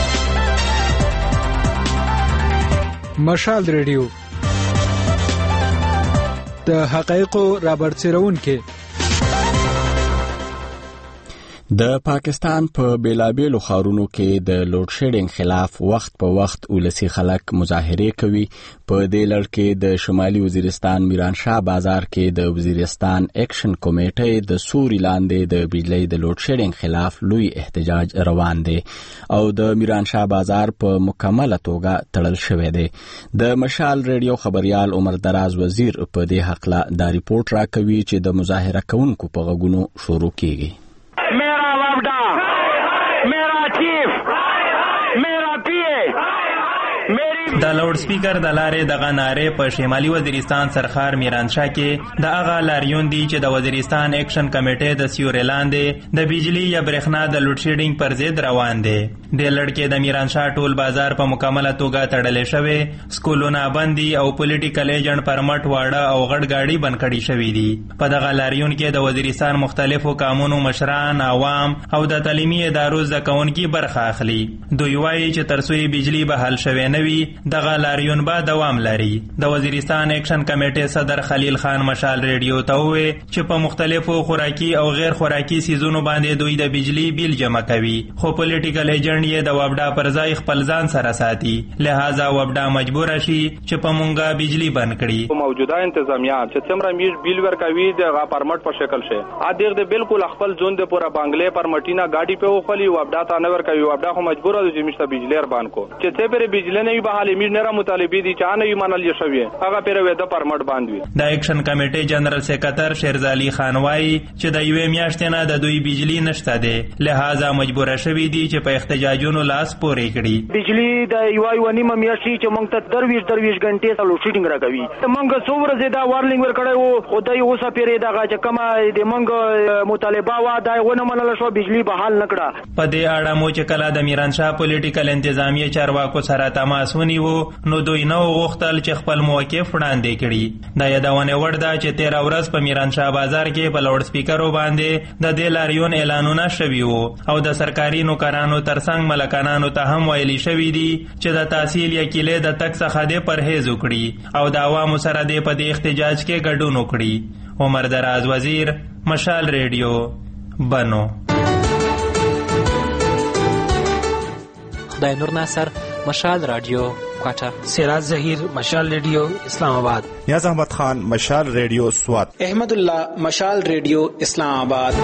مشال ریډیو د حقایقو رابرسېرون کې د پاکستان په بیلابیلو ښارونو کې د لوډ شیډینګ خلاف وخت په وخت ولسی خلک مظاهرې کوي. په دې لړ کې د شمالي وزیرستان میرانشاه بازار کې د وزیرستان اکشن کمیټې د سوري لاندې د بجلی د لوډ شیډینګ خلاف لوی احتجاج روان دی او د میرانشاه بازار په مکمله توګه تړل شوی دی. د مشال ریډیو خبريال عمر دراز وزیر په دې حق لا دا ریپورت راکوي چې د مظاهره کوونکو په غوږونو شروع کیږي. मेरा वापडा, मेरा चीफ, मेरा पीए, मेरी د لاوډ سپیکر د لارې دغه نارې په شمالي وزیرستان سرخار میرانشاه کې د هغه لاریون دي چې د وزیرستان اکشن کمیټې د سیوري لاندې د بجلی یا برېښنا د لوډ شیډینګ پر ضد روان دي. د لړ کې د میرانشاه ټول بازار په مکمله توګه تړلې شوی، سکولونه بندي او پولیټیکل ایجنټ پرمټ واړه او غټ گاډي بند کړي شوی دي. په دغه لاریون کې د وزیرستان مختلفو قانونو مشران، عوام او د تعلیمي ادارو زده کوونکي برخه اخلي. دوی وایي چې تر څو بجلی به حل شوی نه وي دغه لاریون به دوام لري. د وزیرستان اکشن کمیټې صدر خلیل خان مشال ریډیو ته وویل چې په مختلفو خوراکي او غیر خوراکي سیزونو باندې دوی د بجلی بیل جمع کوي، خو پولیټیکل ایجنټ یې د وابډا پر ځای خپل ځان سره ساتي، لہذا وابډا مجبور شي چې په مونږه بجلی بند کړي. موجوده انتظامیه چې څومره میش بیل ورکوي د پرمټ په شکل شي ا دغه د بالکل خپل ځون د پورا بنگلې پرمټینا گاډي په وخلی وابډا ته نه ورکوي. وابډا خو مجبور دی چې مشته بجلی اربان کو چې ته پر بجلی نه به حالي میډ نه مطالبه دي چې نه یمنل شوی هغه پر وې د پرمټ باندې. د اکشن کمیټې جنرال سیکریټر شیرزالي خان وایي چې د یوې میاشتې نه د دوی بجلی نشته دی، لہذا مجبور شوی دي چې په احتجاجونو لاس پورې کړي. بجلی د یو یو نیمه میاشتې چې موږ ته درویش درویش غنټې سره لوډ شیډینګ راکوي. موږ څو ورځې دا وارنینګ ورکړی وو خو دای اوسه پیرې دغه چې کومه د موږ مطالبه وا دا ونه منل شو، بجلی بحال نکړه. په دې اړه مو چې کله د میرانشاه پولیټیکل انتظامیه چارواکو سره تماس ونیو نو دوی نو غوښتل چې خپل موقف وړاندې کړي. دا یادونه وړ ده چې تیره ورځ په میرانشاه بازار کې په لاوډ سپیکرو باندې د دې لاریون اعلانونه شوي وو او د سرکاري نوکرانو ترڅنګ ملکانانو ته هم ویلي شوي دي چې د تحصیل یا کیلې د تک څخه دې پرهیز وکړي او د عوامو سره دې په دې احتجاج کې ګډون وکړي. عمر دراز وزیر، مشال ریډیو، بنو. خدای نور ناصر، مشال رادیو، کوټه. سراج ظهیر مشال ریډیو اسلام آباد. نیاز احمد خان مشال ریډیو سوات. احمد الله مشال ریډیو اسلام آباد.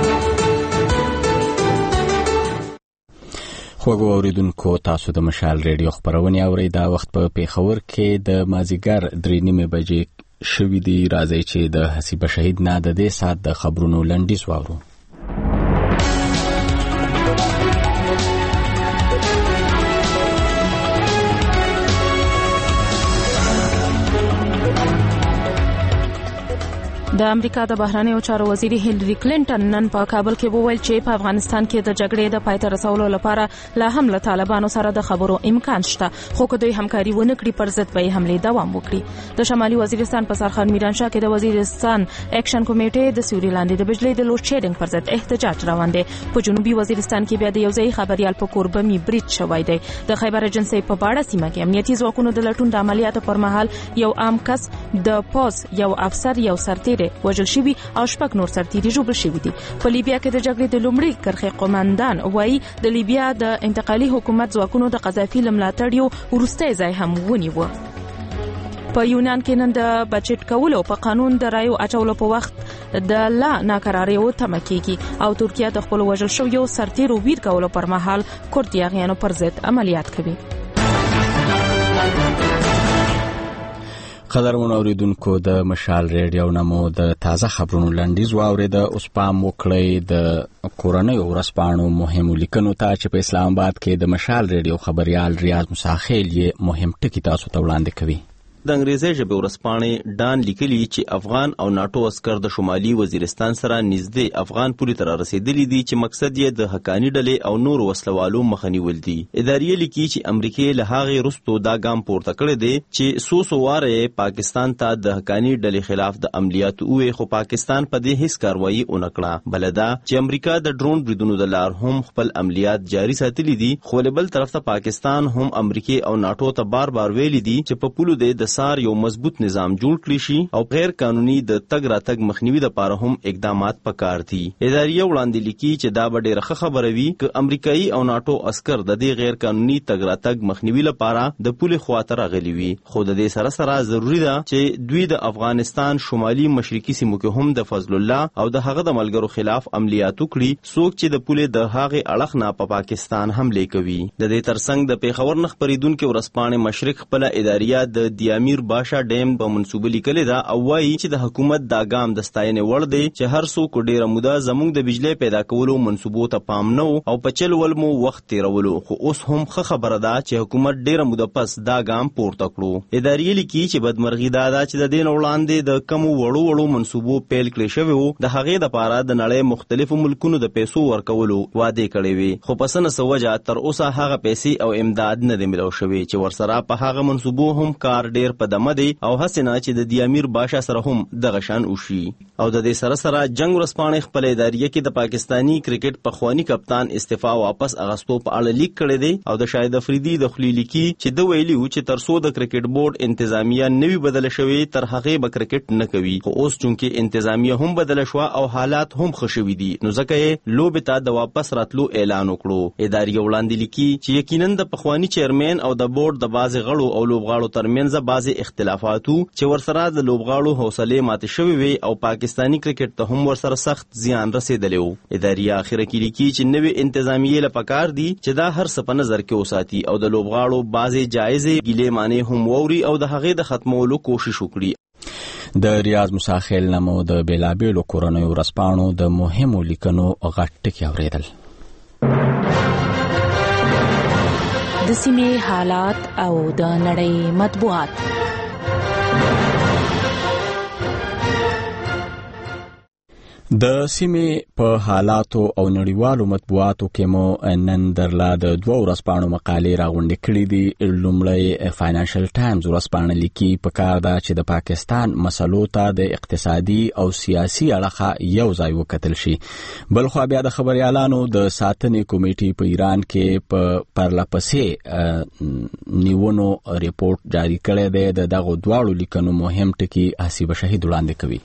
خوږو اوریدونکو تاسو د مشال ریډیو خبرونه اورئ. دا وخت په پیښور کې د مازیګر درې نیمه بجې شوې دي. راځي چې د حسیب شهید نه د دې سات د خبرونو لنډیز واورو. د امریکا د بهرنیو چارو وزیر هیلری کلینټن نن په کابل کې وویل چې په افغانستان کې د جګړې د پای ته رسولو لپاره لا هم له طالبانو سره د خبرو امکان شته، خو که دوی همکاري ونه کړي پر ضد به حملې دوام وکړي. د شمالي وزیرستان په سرخان میرانشاه کې د وزیرستان اکشن کمیټې د سیوري لاندې د بجلی د لوډ شیډینګ پر ضد احتجاج روان دی. په جنوبي وزیرستان کې بیا د یو ځای خبريال په کور بمي برید شوی دی. د خیبر ایجنسی په باړه سیمه کې امنیتي ځواکونو د لټون د عملیاتو پر مهال یو عام کس د پوز یو افسر یو سرتیری وژل شوی او شپږ نور سرتیري ژوبل شوي دي. په لیبیا کې د جګړې د لومړي کرښې قوماندان وایي د لیبیا د انتقالي حکومت ځواکونو د قذافي لملاتړ یو وروستی ځای هم ونیو. په یونان کې نن د بجټ کولو په قانون د رایو اچولو په وخت د لا ناکراریو تمه کیږي او ترکیه د خپل وژل شویو سرتیرو ویر کولو پر مهال کورد یاغیانو پر ضد عملیات کوي. قدرمن اوریدونکو د مشال ریډیو نمو د تازه خبرونو لنډیز واورید. اوس پام وکړئ د کورنۍ ورځپاڼو مهمو لیکنو ته چې په اسلام آباد کې د مشال ریډیو خبريال ریاض مساخیل یې مهم ټکی تاسو ته وړاندې کوي. د انګریزي ژبې ورځپاڼې ډان لیکلي چې افغان او ناتو عسكر د شمالي وزیرستان سره نږدې افغان پولې ته رسیدلي دي چې مقصد یې د حقانی ډلې او نور وسلوالو مخه نیول دي. ادارې لیکي چې امریکای له هغې وروسته دا ګام پورته کړی دی چې سو سو واره پاکستان ته د حقانی ډلې خلاف د عملیاتو وې، خو پاکستان په دې هیڅ کاروایی ونه کړه. بلدا چې امریکا د ډرون بریدونو د لار هم خپل عملیات جاری ساتلي دي، خو بل طرف ته پاکستان هم امریکای او ناتو ته بار بار ویلي دي چې په پولو د سار یو مضبوط نظام جوړ کړی شي او غیر قانوني د تګ راتګ مخنیوي لپاره هم اقدامات پکار دي. ادارې وړاندې لیکي چې دا به ډېره ښه خبره وي که امریکایي او ناتو عسكر د دې غیر قانوني تګ راتګ مخنیوي لپاره د پولې خواته راغلي وي، خو د دې سره سره ضروری ده چې دوی د افغانستان شمالي مشرقي سیمو کې هم د فضل الله او د هغه د ملګرو خلاف عملیات وکړي، څوک چې د پولې د هغې اړخ نه په پاکستان حمله کوي. د دې ترڅنګ د پیښور نه خبرېدونکو ورځپاڼې مشرق خپل اداریه د دیامیر باشا ډیم په منسوبه لیکلې ده او وایي چې د حکومت دا ګام د ستاینې وړ دی چې هر څوک ډیره موده زموږ د بجلی پیدا کولو منسوبو ته پام نه او په چل ول مو وخت تیرولو، خو اوس هم ښه خبره ده چې حکومت ډیره موده پس دا ګام پورته کړو. ادارې لیکي چې بدمرغي دا ده چې د دې وړاندې د کم وړو وړو منسوبو پیل کړی شوی وو، د هغې لپاره د نړۍ مختلفو ملکونو د پیسو ورکولو وعده کړې وي، خو په سن سوجا تر اوسه هغه پیسې او امداد نه دی ملو شوی چې ورسره په هغه منسوبو هم کار ډیر په دمه دی او حسنه چې د دیامیر باشا سره هم دغه شان وشي. او د دې سره سره جنگ ورسپانې خپل اداریه کې د پاکستانی کرکټ پخوانی کپتان استعفا واپس اغستو په اړه لیک کړی دی او د شاهد افریدي د خلیلی کې چې د ویلي و چې تر څو د کرکټ بورډ انتظامیه نوی بدل شوی تر هغه به کرکټ نه کوي، خو اوس چونکه انتظامیه هم بدل شو او حالات هم ښه شوي دي نو ځکه یې لوبې ته د واپس راتلو اعلان وکړو. اداریه وړاندې لیکي چې یقینا د پخوانی چیرمن او د بورډ د بعض غړو او لوبغاړو ترمنځ بعض اختلافاتو چې ورسره د لوبغاړو حوصله ماته شوی وي او پاکستانی کرکټ ته هم ورسره سخت زیان رسیدلی وو. ادارې اخر کې لیکي چې نوې انتظامیه لپاره دي چې دا هر څه په نظر کې وساتي او د لوبغاړو بعضی جایزې ګیلې معنی هم ووري او د هغې د ختمولو کوشش وکړي. د ریاض مساخیل نمو د بیلابیلو کورنیو ورځپاڼو د مهمو لیکنو غټ ټکي اورېدل. د سیمې حالات او د نړۍ مطبوعات. د سیمې په حالاتو او نړیوالو مطبوعاتو کې مو نن درلا د دوه ورځپاڼو مقالې راغونډې کړې دي. لومړی فاینانشل ټایمز ورځپاڼه لیکي پکار ده چې د پاکستان مسلو ته د اقتصادي او سیاسي اړخه یو ځای وکتل شي. بلخو بیا د خبريالانو د ساتنې کمیټې په ایران کې په پرلپسې نیونو ریپورت جاری کړی دی. د دغه دواړو لیکنو مهم ټکي حسیب شهید وړاندې کوي.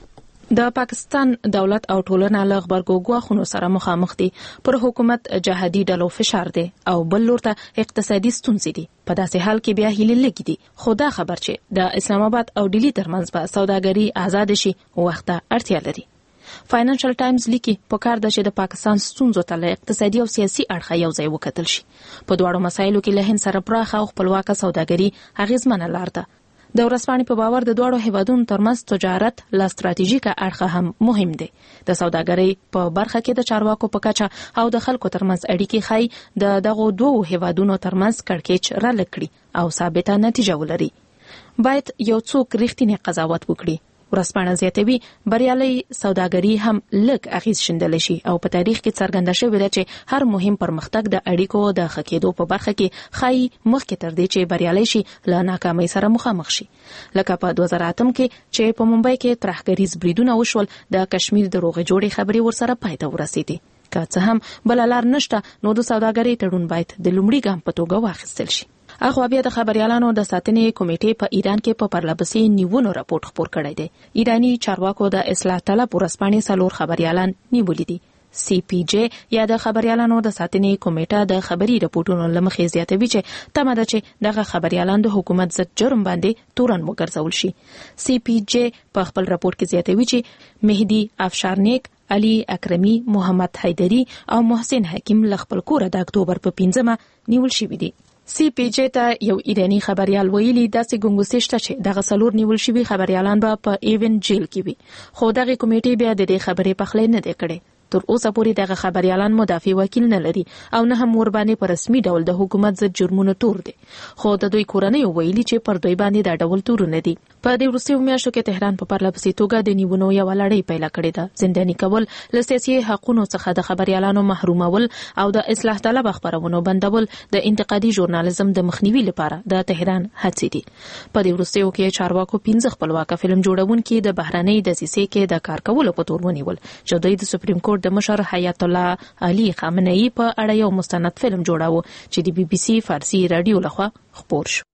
د پاکستان دولت او ټولنه له غبرګو غواخونو سره مخامخ دي. پر حکومت جهادي ډلو فشار دی او بل لور ته اقتصادي ستونزې دي. په داسې حال کې بیا هیله لګي دي. خدا خبر چې د اسلام آباد او ډیلی ترمنځ په سوداګري آزاد شي وخت اړتیا لري. فاینانشل ټایمز لیکي په کار ده چې د پاکستان ستونزو ته له اقتصادي او سیاسي اړخه یو ځای وکتل شي. په دواړو مسایلو کې له هند سره پراخه او خپلواکه سوداګري اغیزمنه لار ده. د ورځپاڼې په باور د دواړو هیوادونو ترمنځ تجارت له ستراتیژیکه اړخه هم مهم دی. د سوداګرۍ په برخه کې د چارواکو په کچه او د خلکو ترمنځ اړیکې ښایي د دغو دوو هیوادونو ترمنځ کړکېچ رالکړي او ثابته نتیجه ولري. باید یو څوک رښتینی قضاوت وکړي. ورځپاڼه زیاتوي بریالي سوداګري هم لږ اغیز شیندل شي او په تاریخ کې څرګنده شوې ده چې هر مهم پرمختګ د اړیکو د ښه کېدو په برخه کې ښایي مخکې تر دې چې بریالي شي له ناکامۍ سره مخامخ شي. لکه په دوه زره اتم کې چې په ممبئی کې ترهګریز بریدونه وشول د کشمیر د روغې جوړې خبرې ورسره پای ته ورسېدې. که څه هم بل لار نشته نو د سوداګرۍ تړون باید د لومړي ګام په توګه واخیستل شي. اخوا بیا د خبريالانو د ساتنې کمیټې په ایران کې په پرلپسې نیولو راپورټ خپور کړی دی. ایرانی چارواکو د اصلاح طلب ورسپانې سلور خبريالان نیولې دي. سی پی جی یا د خبريالانو د ساتنې کمیټه د خبري راپورټونو لمخې زیاتوي چې تمه ده چې دغه خبريالان د حکومت ضد جرم باندې تورن وګرځول شي. سی پی جی په خپل راپورټ کې زیاتوي چې مهدی افشارنیک، علي اکرمی، محمد حیدری او محسن حکیم له خپل کور د اکتوبر په پنځمه نیول شوي دي. سی پی جی ته یو ایرانی خبريال ویلي داسې ګنګوسې شته چې دغه څلور نیول شوي خبريالان به په ایون جیل کې وي. خو دغه کمیټې بیا د دې خبرې پخلی نه دی کړی. تر اوسه پورې دغه خبريالان مدافع وکیل نه لري او نه هم ور باندې په رسمي ډول د حکومت ضد جرمونو تور دي. خو د دوی کورنۍ ویلي چې پر دوی باندې دا ډول تورونه دي. په دې وروستیو میاشتو کې تهران په پرلپسې توګه د نیونو یو لړۍ پیل کړې ده. زنداني کول، له سیاسي حقوقو څخه د خبريالانو محرومول او د اصلاح طلب خبرونو بندول د انتقادي ژورنالیزم د مخنیوي لپاره د تهران هڅې دي. په دې وروستیو کې چارواکو پنځه خپلواک فلم جوړونکي د بهرنۍ دسیسې کې د کار کولو په تور ونیول چې دوی د سپریم کورټ د مشر حیات الله علي خامنه‌ای په اړه یو مستند فلم جوړاوه چې د بي بي سي فارسی رادیو لخوا خپور شو.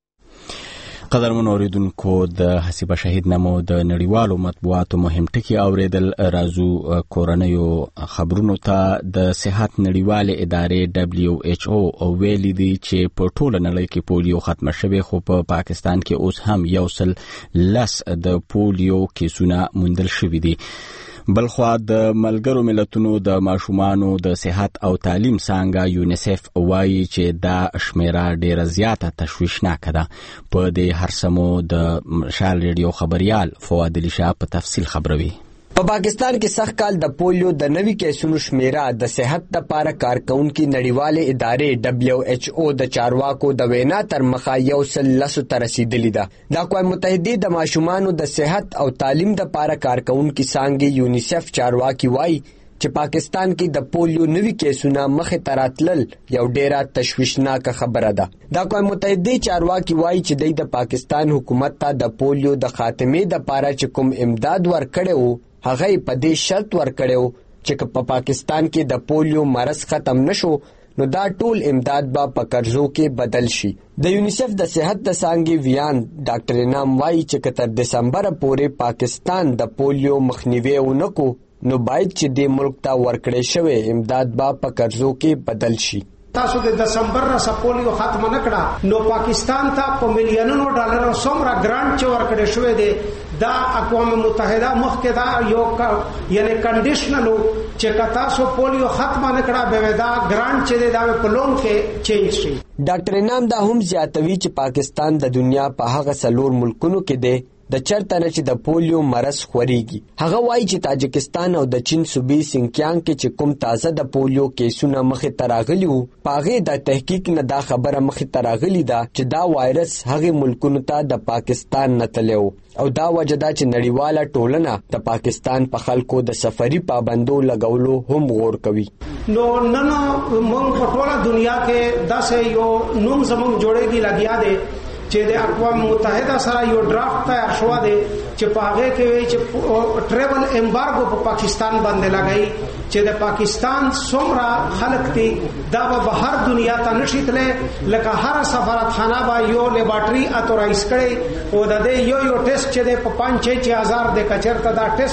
قدرمن اوریدونکو د حسیبه شهید نامو د نړیوالو مطبوعاتو مهم ټکی اوریدل رازو کورنیو خبرونو ته د صحت نړیوالې ادارې دبليو ایچ او او ویلي دي چې په ټوله نړۍ کې پولیو ختم شوی خو په پا پاکستان کې اوس هم یو سل لس د پولیو کیسونه موندل شوي دي. بلخوا د ملګرو ملتونو د ماشومانو د صحت او تعلیم څانګه یونیسف وایي چې دا شمیره ډیره زیاته تشویشناک ده. په دې هرڅمو د مشال ریډیو خبريال فواد علي شاه په تفصیل خبروي. په پاکستان کې سخت کال د پولیو د نوي کیسونو شمیره د صحت لپاره کارکونکو نړیوالې ادارې دبليو ایچ او د چارواکو د وینا تر مخه یو سل لسو ته رسیدلې ده. د اقوام متحده د ماشومانو د صحت او تعلیم لپاره کارکونکو څانګې یونیسف چارواکي وایي چې پاکستان کې د پولیو نوي کیسونه مخه تراتلل یو ډیره تشویشناک خبره ده. د اقوام متحده چارواکي وایي چې د پاکستان حکومت ته د پولیو د خاتمې لپاره چې کوم امداد ورکړي هغه په دې شرط ورکړیو چې په پاکستان کې د پولیو مرض ختم نشو نو دا ټول امداد به په قرضو کې بدل شي. د یونیسف د صحت د څانګې ویان ډاکټر انعام وایي چې تر دسمبر پورې پاکستان د پولیو مخنیوي ونکو نو باید چې د ملک ته ورکړې شوی امداد به په قرضو کې بدل شي. تاسو د دسمبر را سپولیو ختم نکړه نو پاکستان ته په میلیونونو ډالر څومره ګرانټ چې ورکړې شوې ده دا اقوام متحده مخکې دا یو یعنی کنډیشنل چې تاسو پولیو ختم نکړه به دا ګرانټ چې دا په لون کې چینج شي. ډاکټر انعام دا هم زیاتوي چې پاکستان د دنیا په هغه څلور ملکونو کې دی د چرته نه چې د پولیو مرض خوريږي. هغه وایي چې تاجکستان او د چین صوبې سینکیانګ کې چې کوم تازه د پولیو کیسونه مخه تراغلی وو پاغه د تحقیق نه دا خبره مخه تراغلی ده چې دا وایرس هغه ملکونو ته د پاکستان نه تلو او دا وجدا چې نړیواله ټولنه د پاکستان په خلکو د سفري پابندو لګولو هم غور کوي. نو نن موږ په ټوله دنیا کې داسې یو نوم زموږ جوړېږي لګیا دی چې د اقوام متحده سره یو ډرافټ تیار شو دی چې په هغه کې وی چې ټریول امبارګو په پاکستان باندې لګای چې د پاکستان څومره خلک دي دا به بهر دنیا ته نشي تللی لکه هر سفارتخانه به یو لیبارټري اتورایز کړي او د دې یو یو ټیسټ چې د په پنځه چھ هزار د کچرته دا ټیسټ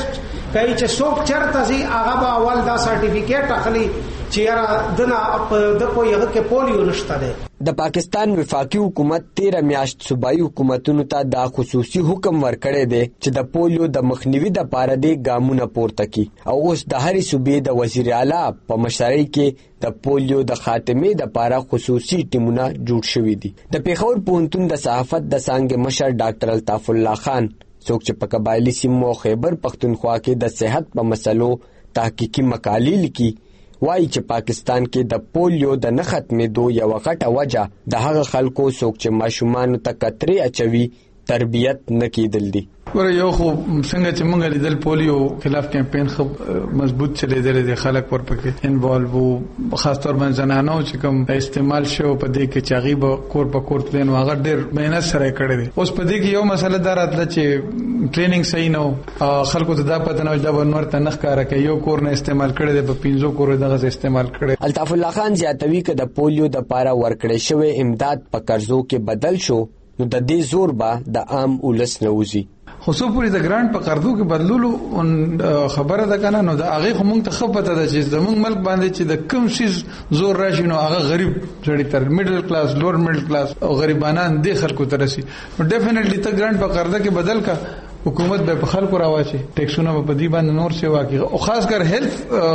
کای چې څوک چرته سي هغه به اول دا سرټیفیکیټ اخلي چې یاره دنا د په یغه کې پولیو نشته ده. د پاکستان وفاقي حکومت تیره میاشت صوبایي حکومتونو ته دا خصوصي حکم ورکړی دی چې د پولیو د مخنیوي د پاره د ګامونه پورته کی او اوس د هرې صوبې د وزیر اعلی په مشرۍ کې د پولیو د خاتمې د پاره خصوصي ټیمونه جوړ شوي دي. د پیښور پوهنتون د صحافت د څانګې مشر ډاکټر الطاف الله خان څوک چې په قبایلي سیمو خیبر پختونخوا کې د صحت په مسلو تحقیقي مقالې لیکي وایي چې پاکستان کې د پولیو د نه ختمېدو یوه غټه وجه د هغه خلکو څوک چې ماشومانو ته کترې اچوي تربیت نه کېدل دي. ور یو خو څنګه چې موږ لیدل پولیو خلاف کمپاین خو مضبوط چلیدل دي خلک ورپکې انوالو وو خاص طور باندې زنانو چې کوم استعمال شو په دې کې چې غیب کور په کور تلین واغ ډېر مهنت سره کړی دي. اوس په دې کې یو مسله دار اتل چې ټریننګ صحیح نو خلکو ته دا پته نه دا ورنور ته نخ کار کوي یو کور نه استعمال کړی دی په پینځو کور دغه استعمال کړی. الطاف الله خان زیاتوي چې د پولیو د پاره ورکړې شوی امداد په قرضو کې بدل شو نو د دې زور به د عام ولس نه وځي. خصوص پوری د ګرانټ په قرضو کې بدلولو خبره ده کنه نو د هغه خو مونږ ته خپته ده چې زمونږ ملک باندې چې د کم شیز زور راشي نو هغه غریب جوړی تر میډل کلاس لوور میډل کلاس او غریبانان د خلکو ترسي نو ډیفینیټلی ته ګرانټ په قرضه کې بدل کا حکومت به په خلکو راوچي ټیکسونه په دې باندې نور سی واکي او خاص کر هیلث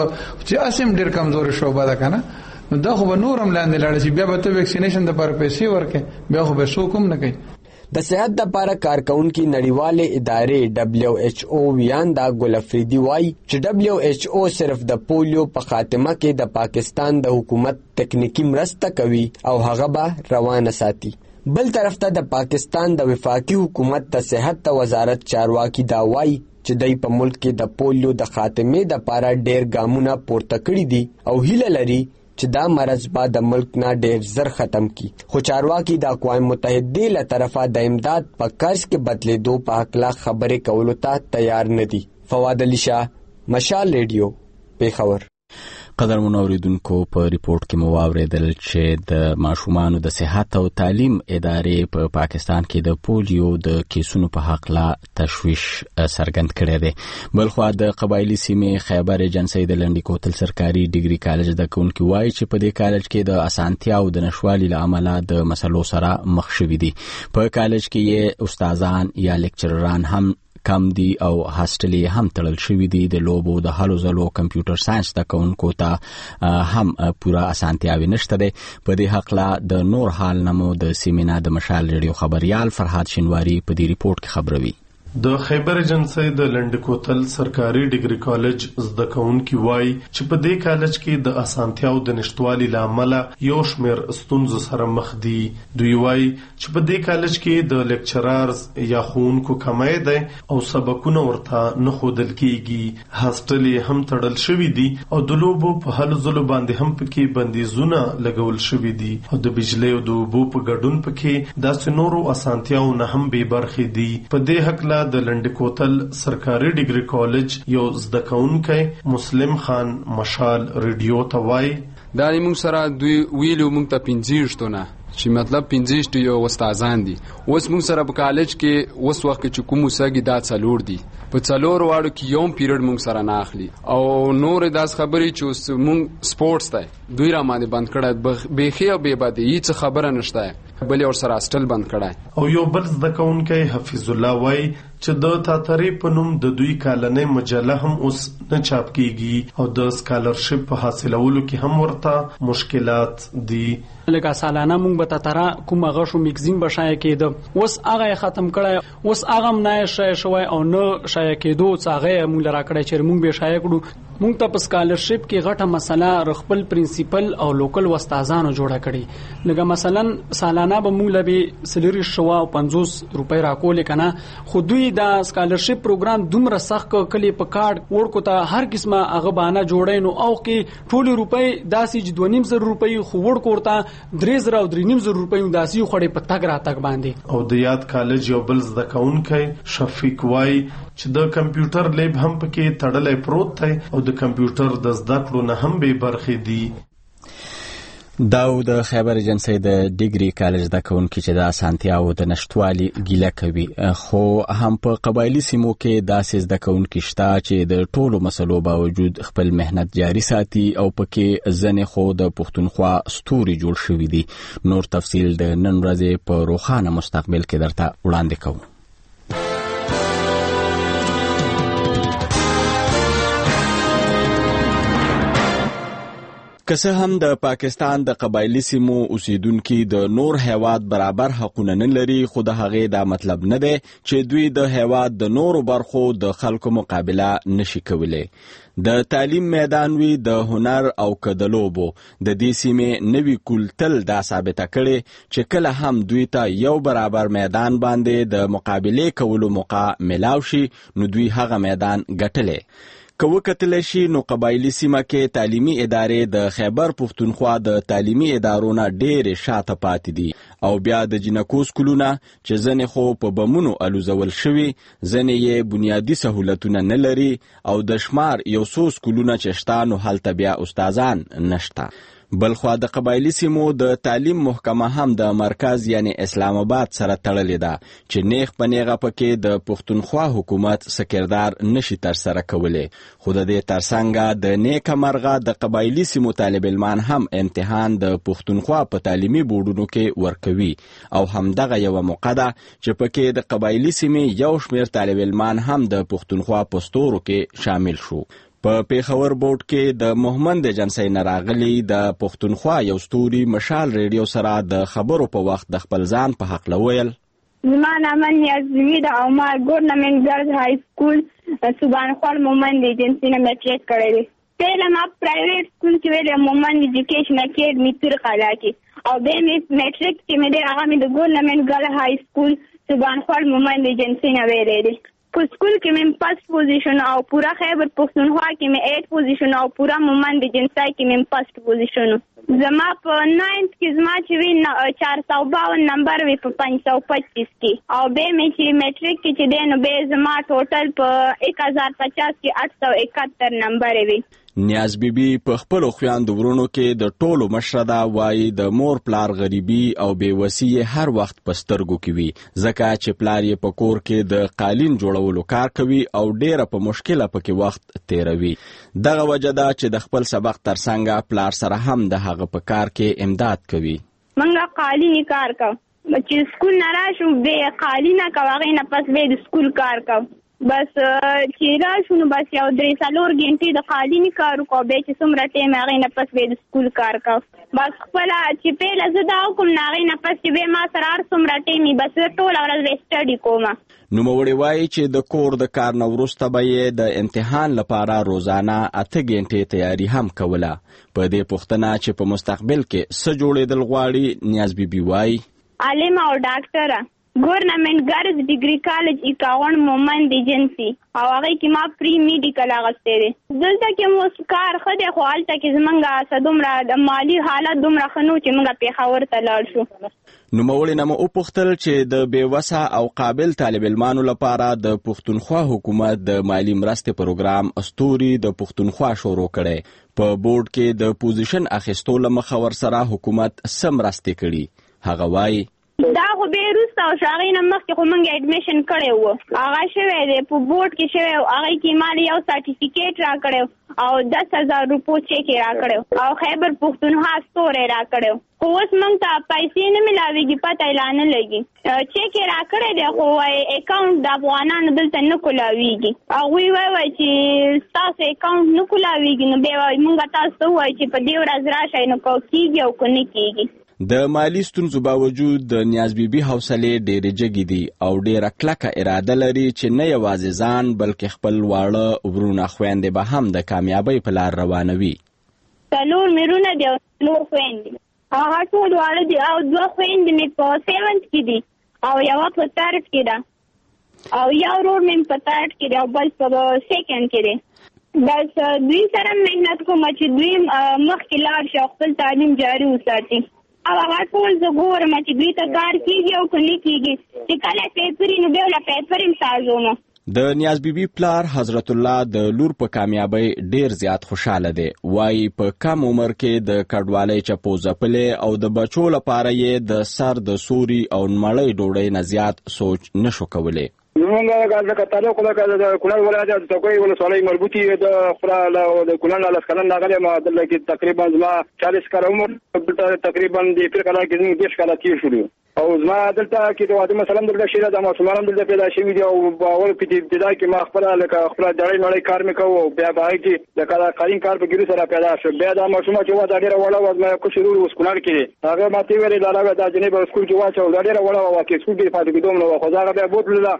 چې اسیم ډیر کمزور شوبه ده کنه نو دا خو به نورم لاندې لاړ شي بیا به ته ویکسینیشن د پر پیسې ورکې بیا خو به شو کوم نه کوي. د صحت د پاره کارکونکو نړیوالې ادارې دبليو ایچ او ویاندا ګل افریدي وایي چې دبليو ایچ او صرف د پولیو په خاتمه کې د پاکستان د حکومت تکنیکی مرسته کوي او هغه به روانه ساتي. بل طرف ته د پاکستان د وفاقي حکومت د صحت وزارت چارواکي دا وایي چې دای په ملک کې د پولیو د خاتمې د پاره ډېر ګامونه پورته کړی دي او هیله لري چې دا مرض به د ملک نه ډېر زر ختم کی. خو چارواکي د اقوام متحده له طرفه د امداد په قرض کې بدلېدو په حقله خبرې کولو ته تیار نه دي. فواد علي شاه، مشال ریډیو، پیښور. قدرمن اوریدونکو په ریپورت کې مو واوریدل چې د ماشومانو د صحت او تعلیم ادارې په پا پاکستان کې د پولیو د کیسونو په حق لا تشویش څرګند کړی دی. بلخو د قبایلی سیمې خیبر ایجنسی د لنډی کوتل سرکاري ډیګري کالج د کونکي وایي چې په دې کالج کې د اسانتیا او د نشوالي له امله د مسلو سره مخ شوي دي. په کالج کې یې استادان یا لیکچرران هم کم دي او هاستلې هم تړل شوي دي. د لوبو د هلو ځلو کمپیوټر ساينس د کوونکو ته هم پوره اسانتیاوي نشته ده. په دې حق لا د نور حال نمو د سیمینا د مشال ریډیو خبريال فرحات شینواری په دې ریپورت کې خبروي. د خیبر ایجنسی د لنډ کوتل سرکاري ډیګري کالج زده کوونکي وایي چې په دې کالج کې د اسانتیاو د نشټوالي لامل یو شمېر ستونزو سره مخ دي. دوی وایي چې په دې کالج کې د لیکچرارز یا ښوونکو کمی دی او سبقونه ورته نه ښودل کیږي. هاسټلې هم تړل شوي دي او د لوبو په هلو ځلو باندې هم پکې بندیزونه لګول شوي دي او د بجلی او د اوبو په ګډون پکې داسې نورو اسانتیاو نه هم بې برخې دي. په دې هکله د لنډ کوتل سرکاري ډیګري کالج یو زده کوونکی مسلم خان مشال ریډیو ته وایي دا موږ سره دوی ویلو موږ ته پنځه چې مطلب پنځه یو استادان دي. اوس موږ سره په کالج کې اوس وخت چې کوم وسګي دا څلور دي په څلور واړو کې یو پیریډ موږ سره نه اخلي او نور داس خبرې چې موږ سپورتس ته دوی را باندې بند کړه بهخي او به بده هیڅ خبره نشته بل اور سره هاستل بند کړه. او یو بل زده کوونکی حفیظ الله وایي چې د تاتری په نوم د دوی کالنۍ مجله هم اوس نه چاپ کیږي او د سکالرشپ په حاصلولو کې هم ورته مشکلات دي. لکه سالانه مونږ به تاتره کوم غشو میگزین بشای کېده اوس هغه ختم کړه اوس هغه نه شای شوی او نه شای کېدو څنګه مونږ لرا کړی چې مونږ به شای کړو. مونږ ته په سکالرشپ کې غټه مسله رخپل پرنسپل او لوکل استادانو جوړه کړي. لکه مثلا سالانه به مونږ لبي سلری شوا پنځوس روپۍ راکول کنه خو دوی دا سکالرشپ پروګرام دومره سخت کلی په کارت ورکو ته هر قسمه هغه باندې جوړین او کې ټول روپۍ داسې چې دوه نیم زر روپۍ خو ورکو ورته درې زره او درې نیم زره روپۍ داسې خوړې په تګ راتګ باندې. او د یاد کالج یو بل زده کوونکی شفیق وای چې د کمپیوټر لیب هم پکې تړلې پروت دی او د کمپیوټر د زده کړو نه هم به برخې دي. داو د خیبر ایجنسی د ډیګري کالج د کونکي چې د اسانتیاو د نشټوالي ګیله کوي، خو هم په قبایلی سیمو کې داسې د کونکي شته چې د ټولو مسلو باوجود خپل مهنت جاری ساتي او پکې ځنې خو د پښتونخوا ستوري جوړ شوي دي. نور تفصیل د نن ورځې په روښانه مستقبل کې درته وړاندې کوو. که څه هم د پاکستان د قبایلی سیمو اوسیدونکي د نور هیواد برابر حقونه نه لري، خو د هغې دا مطلب نه دی چې دوی د هیواد د نورو برخو د خلکو مقابله نشي کولی. د تعلیم میدان وی، د هنر او که د لوبو، د دې سیمې نوي کلتل دا ثابته کړي چې کله هم دوی ته یو برابر میدان باندې د مقابلې کولو موقع ملاو شي نو دوی هغه میدان ګټلی. که وکتلی شي نو قبایلی سیمه کې تعلیمي ادارې د خیبر پښتونخوا د تعلیمي ادارو نه ډېرې شاته پاتې دي، او بیا د جنکو سکولونه چې ځنې خو په بمونو الوزول شوي، ځنې یې بنیادي سهولتونه نه لري، او د شمار یو څو سکولونه چې شته نو هلته بیا استادان نشته. بلخوا د قبایلی سیمو د تعلیم محکمه هم د مرکز یعنی اسلام آباد سره تړلې ده چې نیغ په نیغه پکې د پښتونخوا حکومت سکردار نشي تر سره کولی. خو د دې ترڅنګ د نیکه مرغه د قبایلی سیمو طالب علمان هم امتحان د پښتونخوا په تعلیمي بورډونو کې ورکوي، او همدغه یوه موقع ده چې پکې د قبایلی سیمې یو شمېر طالب علمان هم د پښتونخوا په ستورو کې شامل شو. په پیښور بورډ کې د محمد ایجنسی نه راغلي د پښتونخوا یو ستوري مشال ریډیو سره د خبرو په وخت د خپل ځان په هکله ویل: زما نامه نیازبي ده او ما ګورنمنټ ګرلز های سکول سبحانخوال مومند ایجنسی نه میټریک کړی دی. پهله ما پرایویټ سکول کې ویلی مومند ایجوکیشن اکیډمي تور قلعه کې، او بیا مې میټریک چې مې دی هغه مې د ګورنمنټ ګرل های سکول سبحانخوال مومند ایجنسی نه ویلی دی. په سکول کې مې فرست پوزیشن او پورا خیبر پښتونخوا کې مې ایټ پوزیشن او پورا مومند ایجنسی کې مې فرست پوزیشن. زما په ناینت کې زما چې وی چار سو باون نمبر وی په پنځ سو پچیس کې، او بیا مې چې میټریک کې چې دی نو بیا زما ټوټل په ایک هزار پچاس کې اټ سو اکہتر نمبر وی. نیاز بیبي په خپلو خویندو ورونو کې د ټولو مشره ده، وایي د مور پلار غریبي او بېوسي یې هر وخت په سترګو کې وي، ځکه چې پلار یې په کور کې د قالین جوړولو کار کوي او ډېره په مشکله پکې وخت تیروي. دغه وجه ده چې د خپل سبق ترڅنګ پلار سره هم د هغه په کار کې امداد کوي. منګه قالینی کار کوو، چې سکول نه راشو بیا قالینه کوو، هغې نه پس بیا د سکول کار کوو. بس چې راشو نو بس یو درې څلور غنټې د قالیني کار وکړو، بیا چې څومره ټایم هغې نه پس بیا د سکول کار کوو. بس خپله چې پهله زه دا وکړم نو هغې نه پس چې بیا ما سره هر څومره ټایم وي بس زه ټوله ورځ بیا سټډي کوم. نوموړې وایي چې د کور د کار نه وروسته به یې د امتحان لپاره روزانه اته غنټې تیاری هم کوله. په دې پوښتنه چې په مستقبل کې څه جوړېدل غواړي، نیاز بیبي وایي: عالمه او ډاکټره، ګورنمنټ ګرلز ډیګري کالج اکاون مومند ایجنسی، او هغې کې ما پری میډیکل اخیستی دی. دلته کې مو کار ښه دی، خو هلته کې زموږ څه دومره د مالي حالت دومره ښه نه و چې موږ پېښور ته لاړ شو. نوموړې نه مو وپوښتل چې د بېوسه او قابل طالب علمانو لپاره د پښتونخوا حکومت د مالي مرستې پروګرام ستوري د پښتونخوا شروع کړی. په بورډ کې د پوزیشن اخیستو له مخه ورسره حکومت څه مرستې کړي. هغه وایي: دا خو بیا وروسته او هغې نه مخکې خو موږ اډمیشن کړی و، هغه شوی دی په بورډ کې شوی و، هغې کې ما یو سرټیفیکیټ راکړی او دس هزار روپو چیک یې راکړی او خیبر پښتونخوا ستوری راکړی، خو اوس موږ ته پیسې نه میلاویږي، پته یې لا نه لګي. چیک یې راکړی دی خو وایي اکاونټ د افغانانو دلته نه کولاویږي. هغوی وایي چې ستاسو اکاونټ نه کولاویږي، نو بیا وایي موږ تاسو ته ووایو چې په دې ورځ راشئ، نو که کېږي او که نه کېږي. د مالی ستونزو باوجود د نیاز بیبي حوصلې ډېرې جګې دي او ډېره کلکه اراده لري چې نه یوازې ځان بلکې خپل واړه ورونه خویندې به هم د کامیابۍ په لار روانوي. څلور مې ورونه دي او څلور خویندې، هغه ټول واړه دي او دوه خویندې مې په سیونت کې دي او یوه په ترډ کې ده او یو ورور مې په ترډ کې دی او بل په سیکنډ کې دی. بس دوی سره محنت کوم چې دوی مخکې لاړ شي او خپل تعلیم جاري وساتي. او هغه ټول زه ګورم چې دوی ته کار کېږي او که نه کېږي، چې کله پیپر وي نو بیا له پیپر هم سازوم. د نیاز بیبي پلار حضرت الله د لور په کامیابی ډیر زیات خوشاله دی. وایي په کم عمر کې د کډوالۍ چپو ځپلې او د بچو لپاره یې د سر د سوري او نمړۍ ډوډۍ نه زیات سوچ نشو کولی. زمونږ د تعلق د کونړ ولایت د تکوی ولسوالۍ مربوطي د خپل د کونړ لاس کلن راغلی ما دلته کې تقریبا زما چالیس کاله عمر تقریبا د پیر کاله کې زموږ دیش کاله تیر شو او زما دلته کې د واده مثلا دلته شیره د ماشومان دلته پیدا شوي دي او اول په ابتدای کې ما خپل لکه خپل ډړې نړۍ کار مې کوو بیا به کې د کله قالین کار په ګیرو سره پیدا شو بیا د ماشومان چې وا د ډیره وړه و ما کو شروع اوس کونړ کې هغه ماته ویلې دا راغی د جنې په سکول کې واچو د ډیره وړه و کې سکول کې فاتو کې دوم نو خو دا بیا بوتله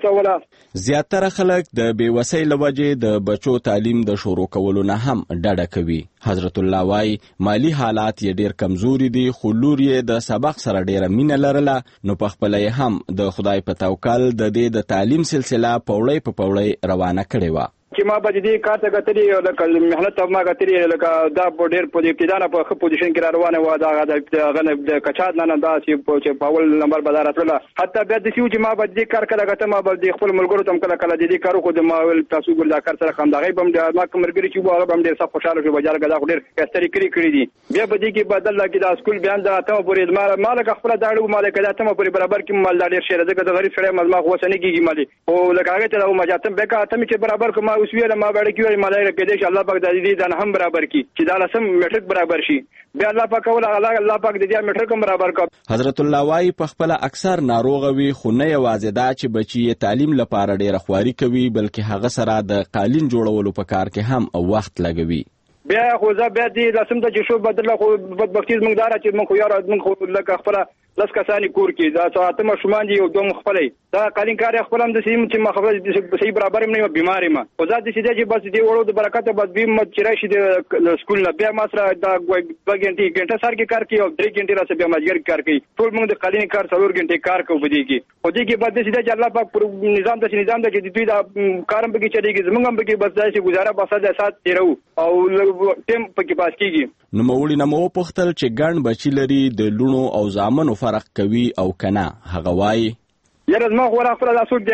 زیاتره خلک د بیوسۍ له وجې د بچو تعلیم د شروع کولو نه هم ډډه کوي. حضرت الله وایي مالی حالات یې ډیر کمزوري دي خو لور یې د سبق سره ډیره مینه لرله نو په خپله یې هم د خدای په توکل د دې د تعلیم سلسله پوړی په پوړی روانه کړې وه. چې ما به دې کار ته کتلې لکه محنت ما کتلې لکه دا په ډېر په ابتدا نه په ښه پوزیشن کې را روانه وه دا د کچاد نه نه دا چې په اول نمبر به دا راتلله حتی بیا داسې و چې ما به دې کار کله کته ما به د خپل ملګرو ته هم کله کله د دې کار وښودم ما ویل تاسو ګور دا کار سره همدغې به هم ما کوم ملګري چې وو هغه به هم ډېر سخت خوشحاله شو بجارګه دا خو ډېر ښایسته کړي کړي دي. بیا به دې کې بدل لکه دا سکول بیان د اتمه پورې زما ما لکه خپله دا اړه ما لکه د اتمه پورې برابر کې مال دا ډېر شی دی ځکه د غریب سړی مال ما خو اوسه نه کېږي مالې خو لکه هغې ته دا وم چې اتم بیا که اتمې چې برابر کړم ما اوس ویله ما به اړه مالای کېدای شي الله پاک د دې ځان هم برابر کړي چې دا لسم میټریک برابر شي بیا الله پاک ولا الله پاک د دې میټریک هم برابر کړي. حضرت الله وایي په خپل اکثر ناروغه وي خو نه یوازې دا چې بچي تعلیم لپاره ډیره خواري کوي بلکې هغه سره د قالین جوړولو په کار کې هم وخت لګوي. بیا خو زه بیا دې لسم ته چې شو بدله خو بدبختي زموږ داره چې موږ خو یاره موږ خو لکه خپله لس کسانې کور کې دا څو اته ماشومان دي یو دوه مو خپلې دا قالین کار یې خپل هم داسې یم چې ما خبره صحیح برابر یم نه یم بیمار یم خو دا داسې دی چې بس دې وړو د برکته بس بیم چې راشي د سکول نه بیا ما سره دا دوه ګنټې ګنټه سر کې کار کوي او درې ګنټې راسه بیا مازدیګر کار کوي ټول موږ د قالین کار څلور ګنټې کار کوو په دې کې خو دې کې بس داسې دی چې الله پاک پر نظام داسې نظام دی چې دوی دا کار هم پکې چلېږي زموږ هم پکې بس داسې ګزاره بسه د ساعت تېروو او ټیم پکې پاس کېږي. نوموړي نه مو وپوښتل چې ګڼ بچي لري د لوڼو او زامنو فرق کوي او کنه. هغه وایي یاره زما خو خپله دا څوک دی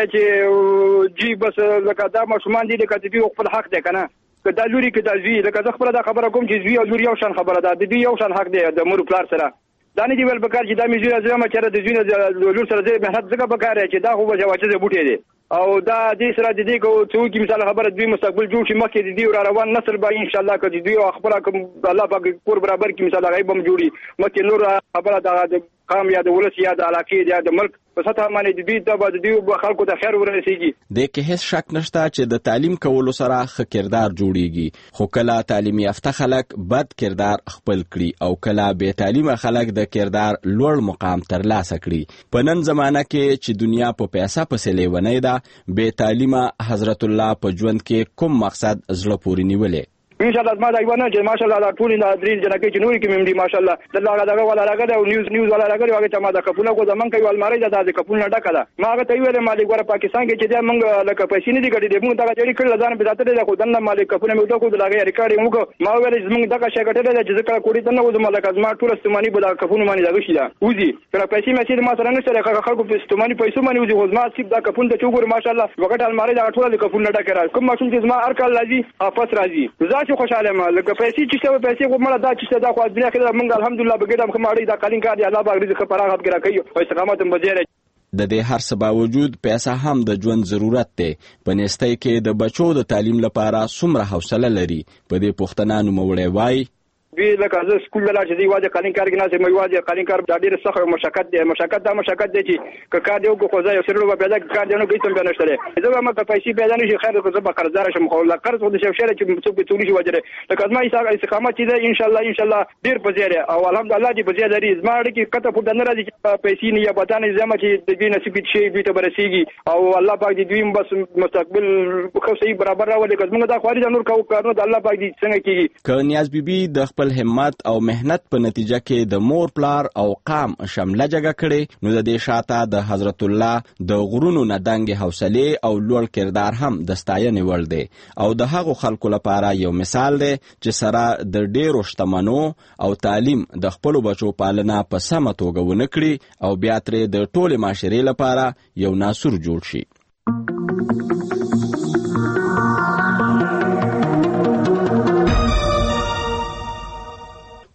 چې جی بس لکه دا ماشومان دي لکه د دوی خپل حق دی که نه که دا لوري که دا زوی لکه زه خپله دا خبره کوم چې زوی او لور یو شان خبره ده د دوی یو شان حق دی د مور پلار سره دا نه دي ویل پکار چې دا مې زوی زوی م چېرې د زوی نه لور سره زه محنت ځکه پکار دی چې دا خو به واچه بوټی دی او دا دې سره د دې کو څو کې مثال خبره دوی مستقبل جوړ شي مخکې د دې را روان نسل به ان شاء الله که دوی خپل کوم الله پاک کور برابر کې مثال هغه بم جوړي مکه نور خبره د قام یا د ولس یا د علاقې یا د ملک په سطح باندې د دې د بعد د خلکو ته خیر ورسیږي. د کې هیڅ شک نشته چې د تعلیم کولو سره ښه کردار جوړیږي خو کله تعلیم یافته خلک بد کردار خپل کړي او کله بې تعلیمه خلک د کردار لوړ مقام ترلاسه کړي. په نن زمانه کې چې دنیا په پیسه پسې لیونۍ ده بې تعلیمه حضرت الله په ژوند کې کوم مقصد زړه پورې نیولې؟ ان شاء الله ما دا یوانه چې ماشاءالله دا ټول د درې جنکې چې نورې کې مې دي ماشاءالله د الله دغه ولا راغله او نیوز نیوز ولا راغله هغه ته ما دا کپونه کو زمون کوي الماری دا د کپونه ډکه ده ما هغه ته ویل مالک ور پاکستان کې چې دا موږ لکه پیسې نه دي ګټې دي موږ دا جوړی کړل ځان په ذاته ده خو دنه مالک کپونه مې وډکو د لاګي ریکارډینګ موږ ما ویل موږ دغه شی ګټل ده چې ځکه کوړی دنه و مالک ازما ټول استمانی په دا کپونه باندې دغه شي دا وځي کله پیسې مې چې ما سره نه سره خلکو په استمانی پیسې باندې وځي خو زما سیب دا کپونه ته چوغور ماشاءالله وګټ الماری دا ټول کپونه ډکه راځي کوم ماشوم چې زما هر کال راځي افس راځي زه چې خوشاله یم که پیسې چې څه پیسې خو مړه دا چې دا خو دنیا کې موږ الحمدلله بګیدم کوم اړې دا قالین کار دی الله پاک رزق فراغت کړی کوي او استقامت هم بځای د دې هر څه باوجود پیسې هم د ژوند ضرورت دی. په نېستۍ کې د بچو د تعلیم لپاره څومره حوصله لري په دې پوښتنه نوموړی وایي وی لکه زه سکول لا چې دی واځه قالین کار کې نه مې واځه قالین کار د ډېر سخت مشقت دی مشقت دا مشقت دی چې که کار دی او خو ځای سره به پیدا کار دی نو کوي تم به نشته زه به ما په پیسې پیدا نشي خیر کو زه به قرضدار شم خو لا قرض خو د شفشره چې څوک به تولي وجره لکه ما یې استقامت چې ان شاء الله ان شاء الله ډېر پزیره او الحمدلله دې پزیره لري زما کې کته په دنه راځي چې پیسې نه یا بدانې زما چې د دې نصیب شي دوی ته برسیږي او الله پاک دې دوی بس مستقبل خو صحیح برابر راولي که موږ دا خواري نور کوو کارونه د الله پاک دې څنګه کیږي. که نیاز بیبي د خپل همت او مهنت په نتیجه کې د مور پلار او قام شمله جګه کړي نو د دې شاته د حضرت الله د غرونو نه دنګې حوصلې او لوړ کردار هم د ستاینې وړ دی او د هغو خلکو لپاره یو مثال دی چې سره د ډېرو شتمنو او تعلیم د خپلو بچو پالنه په سمه توګه ونه کړي او بیا ترې د ټولې معاشرې لپاره یو ناسور جوړ شي.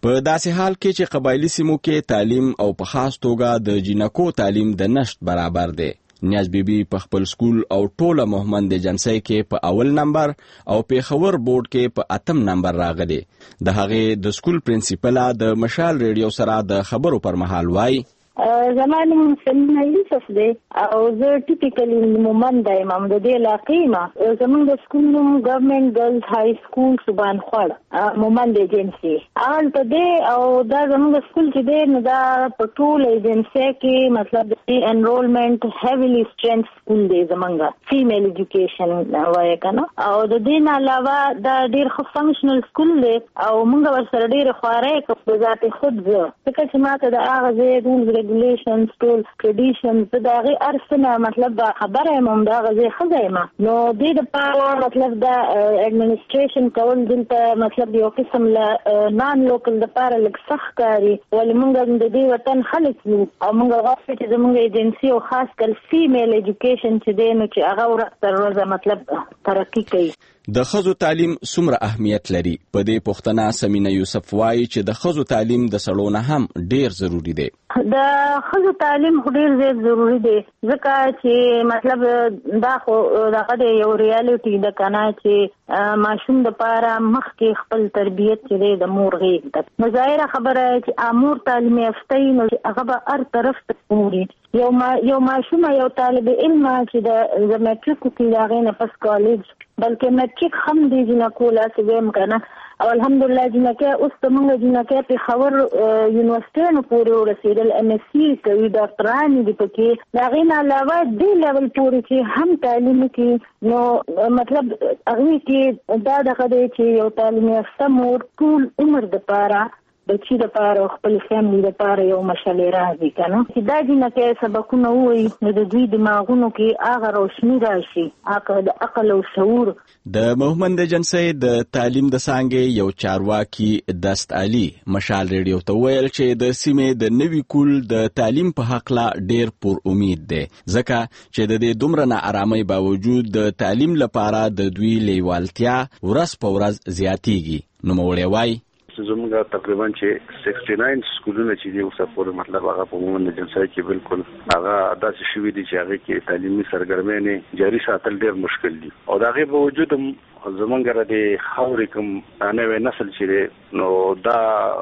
په داسې حال کې چې قبایلی سیمو کې تعلیم او په خاص توګه د جنکو تعلیم د نشت برابر دی. نیاز بیبي په خپل سکول او ټوله مهمند جنسي کې په اول نمبر او پیښور بورډ کې په اتم نمبر راغلي. د هغې د سکول پرنسپل د مشال ریډیو سره د خبرو پر مهال وایي زمان سلیمه یوسف دی او زه ټیپیکلی مومند یم د دې علاقې ما زمونږ د سکول نوم ګورنمنت ګرلز های سکول سبحان خوړ مومند ایجنسي هلته دی او دا زمونږ سکول چې دی نو دا په ټول ایجنسي کې مطلب د انرولمنٹ هیویلی سټرینث سکول دی زمونږ فیمیل ایجوکیشن وایي کنه او د دې نه علاوه دا ډیر ښه فنکشنل سکول دی او موږ ورسره ډیر خوارۍ کوو په ذات خود زه ځکه چې ماته د هغه ځای رولز regulations ټول ټریډیشنز د هغې ارسنه مطلب دا خبره یم هم د هغه ځای ښځه یم نو دې دپاره مطلب دا اډمنسټریشن کول دلته مطلب یو قسم له نان لوکل دپاره لږ سخت ښکاري ولې موږ د دې وطن خلک یو او موږ غواړو چې زموږ ایجنسي او خاص کر فیمیل ایجوکیشن چې دی نو چې هغه ورځ تر ورځه مطلب ترقي کوي. د ښځو تعلیم څومره اهمیت لري؟ په دې پوښتنه سمینا یوسف وایي چې د ښځو تعلیم د سړو نه هم ډیر ضروری دی. د ښځو تعلیم ډیر زیات ضروری دی ځکه چې مطلب دا خو دغه د یو ریالټي ده کنه چې ماشوم دپاره مخکې خپل تربیت چې دی د مور غېږ ته نو ظاهره خبره چې امور تعلیم یافته وي نو هغه به هر طرف ته ګوري. یو ما یو ماشوم یو طالب علم چې د میټریک کې د هغې نه پس کالج بلکې میټریک هم دی جنکو لاسې ویم که نه او الحمدلله جنکۍ اوس زموږ جنکۍ پېښور یونیورسټیانو پورې ورسېدل ایم ایس سی کوي ډاکټرانې دي پکې د هغې نه علاوه دې لیول پورې چې هم تعلیم وکړي نو مطلب هغوی کې دا دغه دی چې یو تعلیم یافته مور ټول عمر دپاره بچی دپاره خپل فیملی دپاره یو مشعلې راځي که نه چې دا جنکۍ سبقونه ووایي نو د دوی دماغونو کې هغه روشني راشي هغه د عقل او شعور. د مومند جنسي د تعلیم د څانګې یو چارواکي دست علي مشال ریډیو ته ویل چې د سیمې د نوي کول د تعلیم په هکله ډیر پر امید دی ځکه چې د دې دومره ناارامۍ باوجود د تعلیم لپاره د دوی لیوالتیا ورځ په ورځ زیاتیږي. نوموړی وایي زموږ تقریبا چې سکسټي ناین سکولونه چې دي اوسه پورې مطلب هغه په مومند جنسي کې بالکل هغه داسې شوي دي چې هغه کې تعلیمي سرګرمۍ جاري ساتل ډېر مشکل دي او د هغې باوجود هم زموږ د خاورې کوم نوی نسل چې دی نو دا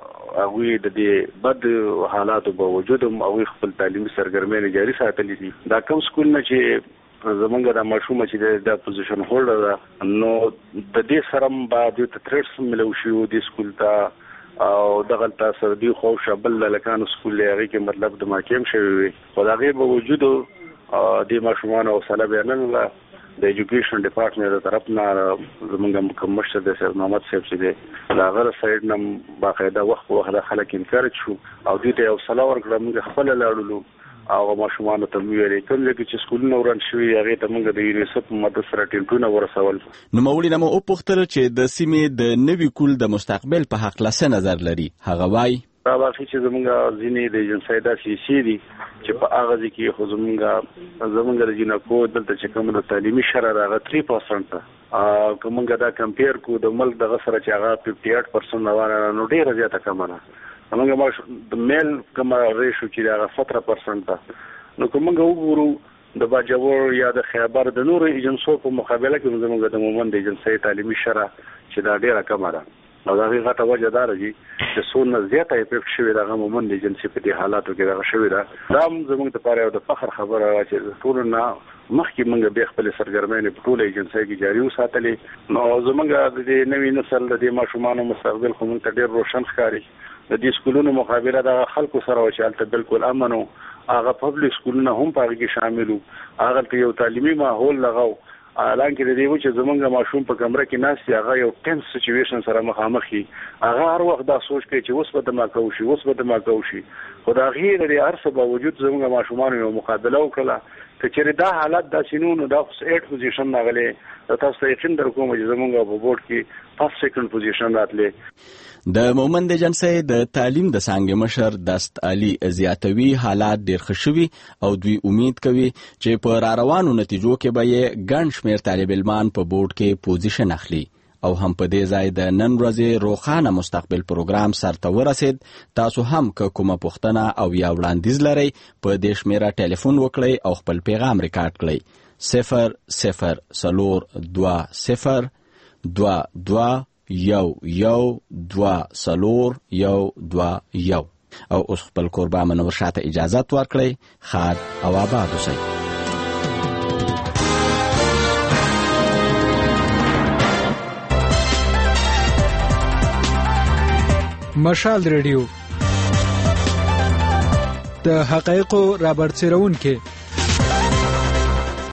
هغوی د دې بد حالاتو باوجود هم هغوی خپل تعلیمي سرګرمۍ جاري ساتلي دي. دا کوم سکولونه چې زمونږ د ماشومه چې د پوزیشن هولډر ده نو د دې سره هم به دوی ته تریډس ملو شي دې سکول ته او دغلته سره دوی خو شبل لکانو سکول دی هغې کې مطلب د محکم شوی وي خو د هغې باوجودو دې ماشومانو حوصله بیا نه لرله د ایجوکیشن ډپارټمنټ د طرف نه زمونږ کوم مشر دی سید محمد صاحب چې دی د هغه سایډ نه باقاعده وخت په وخت خلک انکارج شو او دوی ته یې حوصله ورکړه موږ خپله لاړلو او ماشومانو ته ویلې کوم ځای کې چې سکولونه وران شوي هغې ته موږ د یونیسف په مدد سره ټینټونه ورسول. نوموړي نه مو وپوښتل چې د سیمې د نوي کول د مستقبل په هکله څه نظر لري. هغه وایي دا واقعي چې زموږ ځینې د ایجنسۍ داسې حصې دي چې په هغه ځای کې خو زموږ زموږ د جنکو دلته چې کوم د تعلیمي شرح د هغه درې پرسنټ ده که موږ دا کمپیر کړو د ملک دغه سره چې هغه ففټي ایټ پرسنټ روانه نو ډېره زیاته کمه ده. موږ د میل کومه ریشو چې هغه ستره پرسنټ ده نو که موږ وګورو د باجوړ یا د خیبر د نورو ایجنسو په مقابله کې زموږ د مومند ایجنسۍ تعلیمي شرح چې دا ډېره کمه ده او د هغې غټه وجه دا ده چې څومره زیاته افیکټ شوې ده هغه مومند ایجنسي په دې حالاتو کې دغه شوې ده. دا هم زموږ دپاره یو د فخر خبره ده چې د ټولو نه مخکې موږ بیا خپلې سرګرمۍ په ټوله ایجنسۍ کې جاري وساتلې نو زموږ د دې نوي نسل د دې ماشومانو مستقبل خو موږ ته ډېر روشن ښکاري. د دې سکولونو مقابله د خلکو سره وه چې هلته بالکل امن و هغه پبلک سکولونه هم په هغې کې شامل وو هغه یو تعلیمي ماحول لغه حالانکه د دې و چې زمونږ ماشوم په کمره کې ناست دی هغه یو ټینس سچویشن سره مخامخ وي هغه هر وخت دا سوچ کوي چې اوس به دما کوو شي اوس به دما کوو شي خو د هغې د دې هر څه باوجود زمونږ ماشومانو یو مقابله وکړله که چېرې دا حالت داسې نو نو دا خو ایټ پوزیشن راغلی تاسو ته یقین در کوم چې زمونږ په بورډ کې فرست سیکنډ پوزیشن راتلی. د مومند جنسي د تعلیم د څانګې مشر دست علي زیاتوي حالات ډېر ښه شوي او دوی امید کوي چې په راروانو نتیجو کې به یې ګڼ شمېر طالب علمان په بورډ کې پوزیشن اخلي. او هم په دې ځای د نن ورځې روښانه مستقبل پروګرام سرته ورسید. تاسو هم که کومه پوښتنه او یا وړاندیز لرئ په دې شمیره ټلیفون وکړئ او خپل پیغام ریکارډ کړئ. صفر صفر څلور دوه صفر دوه دوه یو یو دوه څلور یو دوه یو. او اوس خپل کوربه منور شاه ته اجازت ورکړئ. ښاد او آباد اوسئ. مشال ریډیو د حقایقو رابرسېرونکي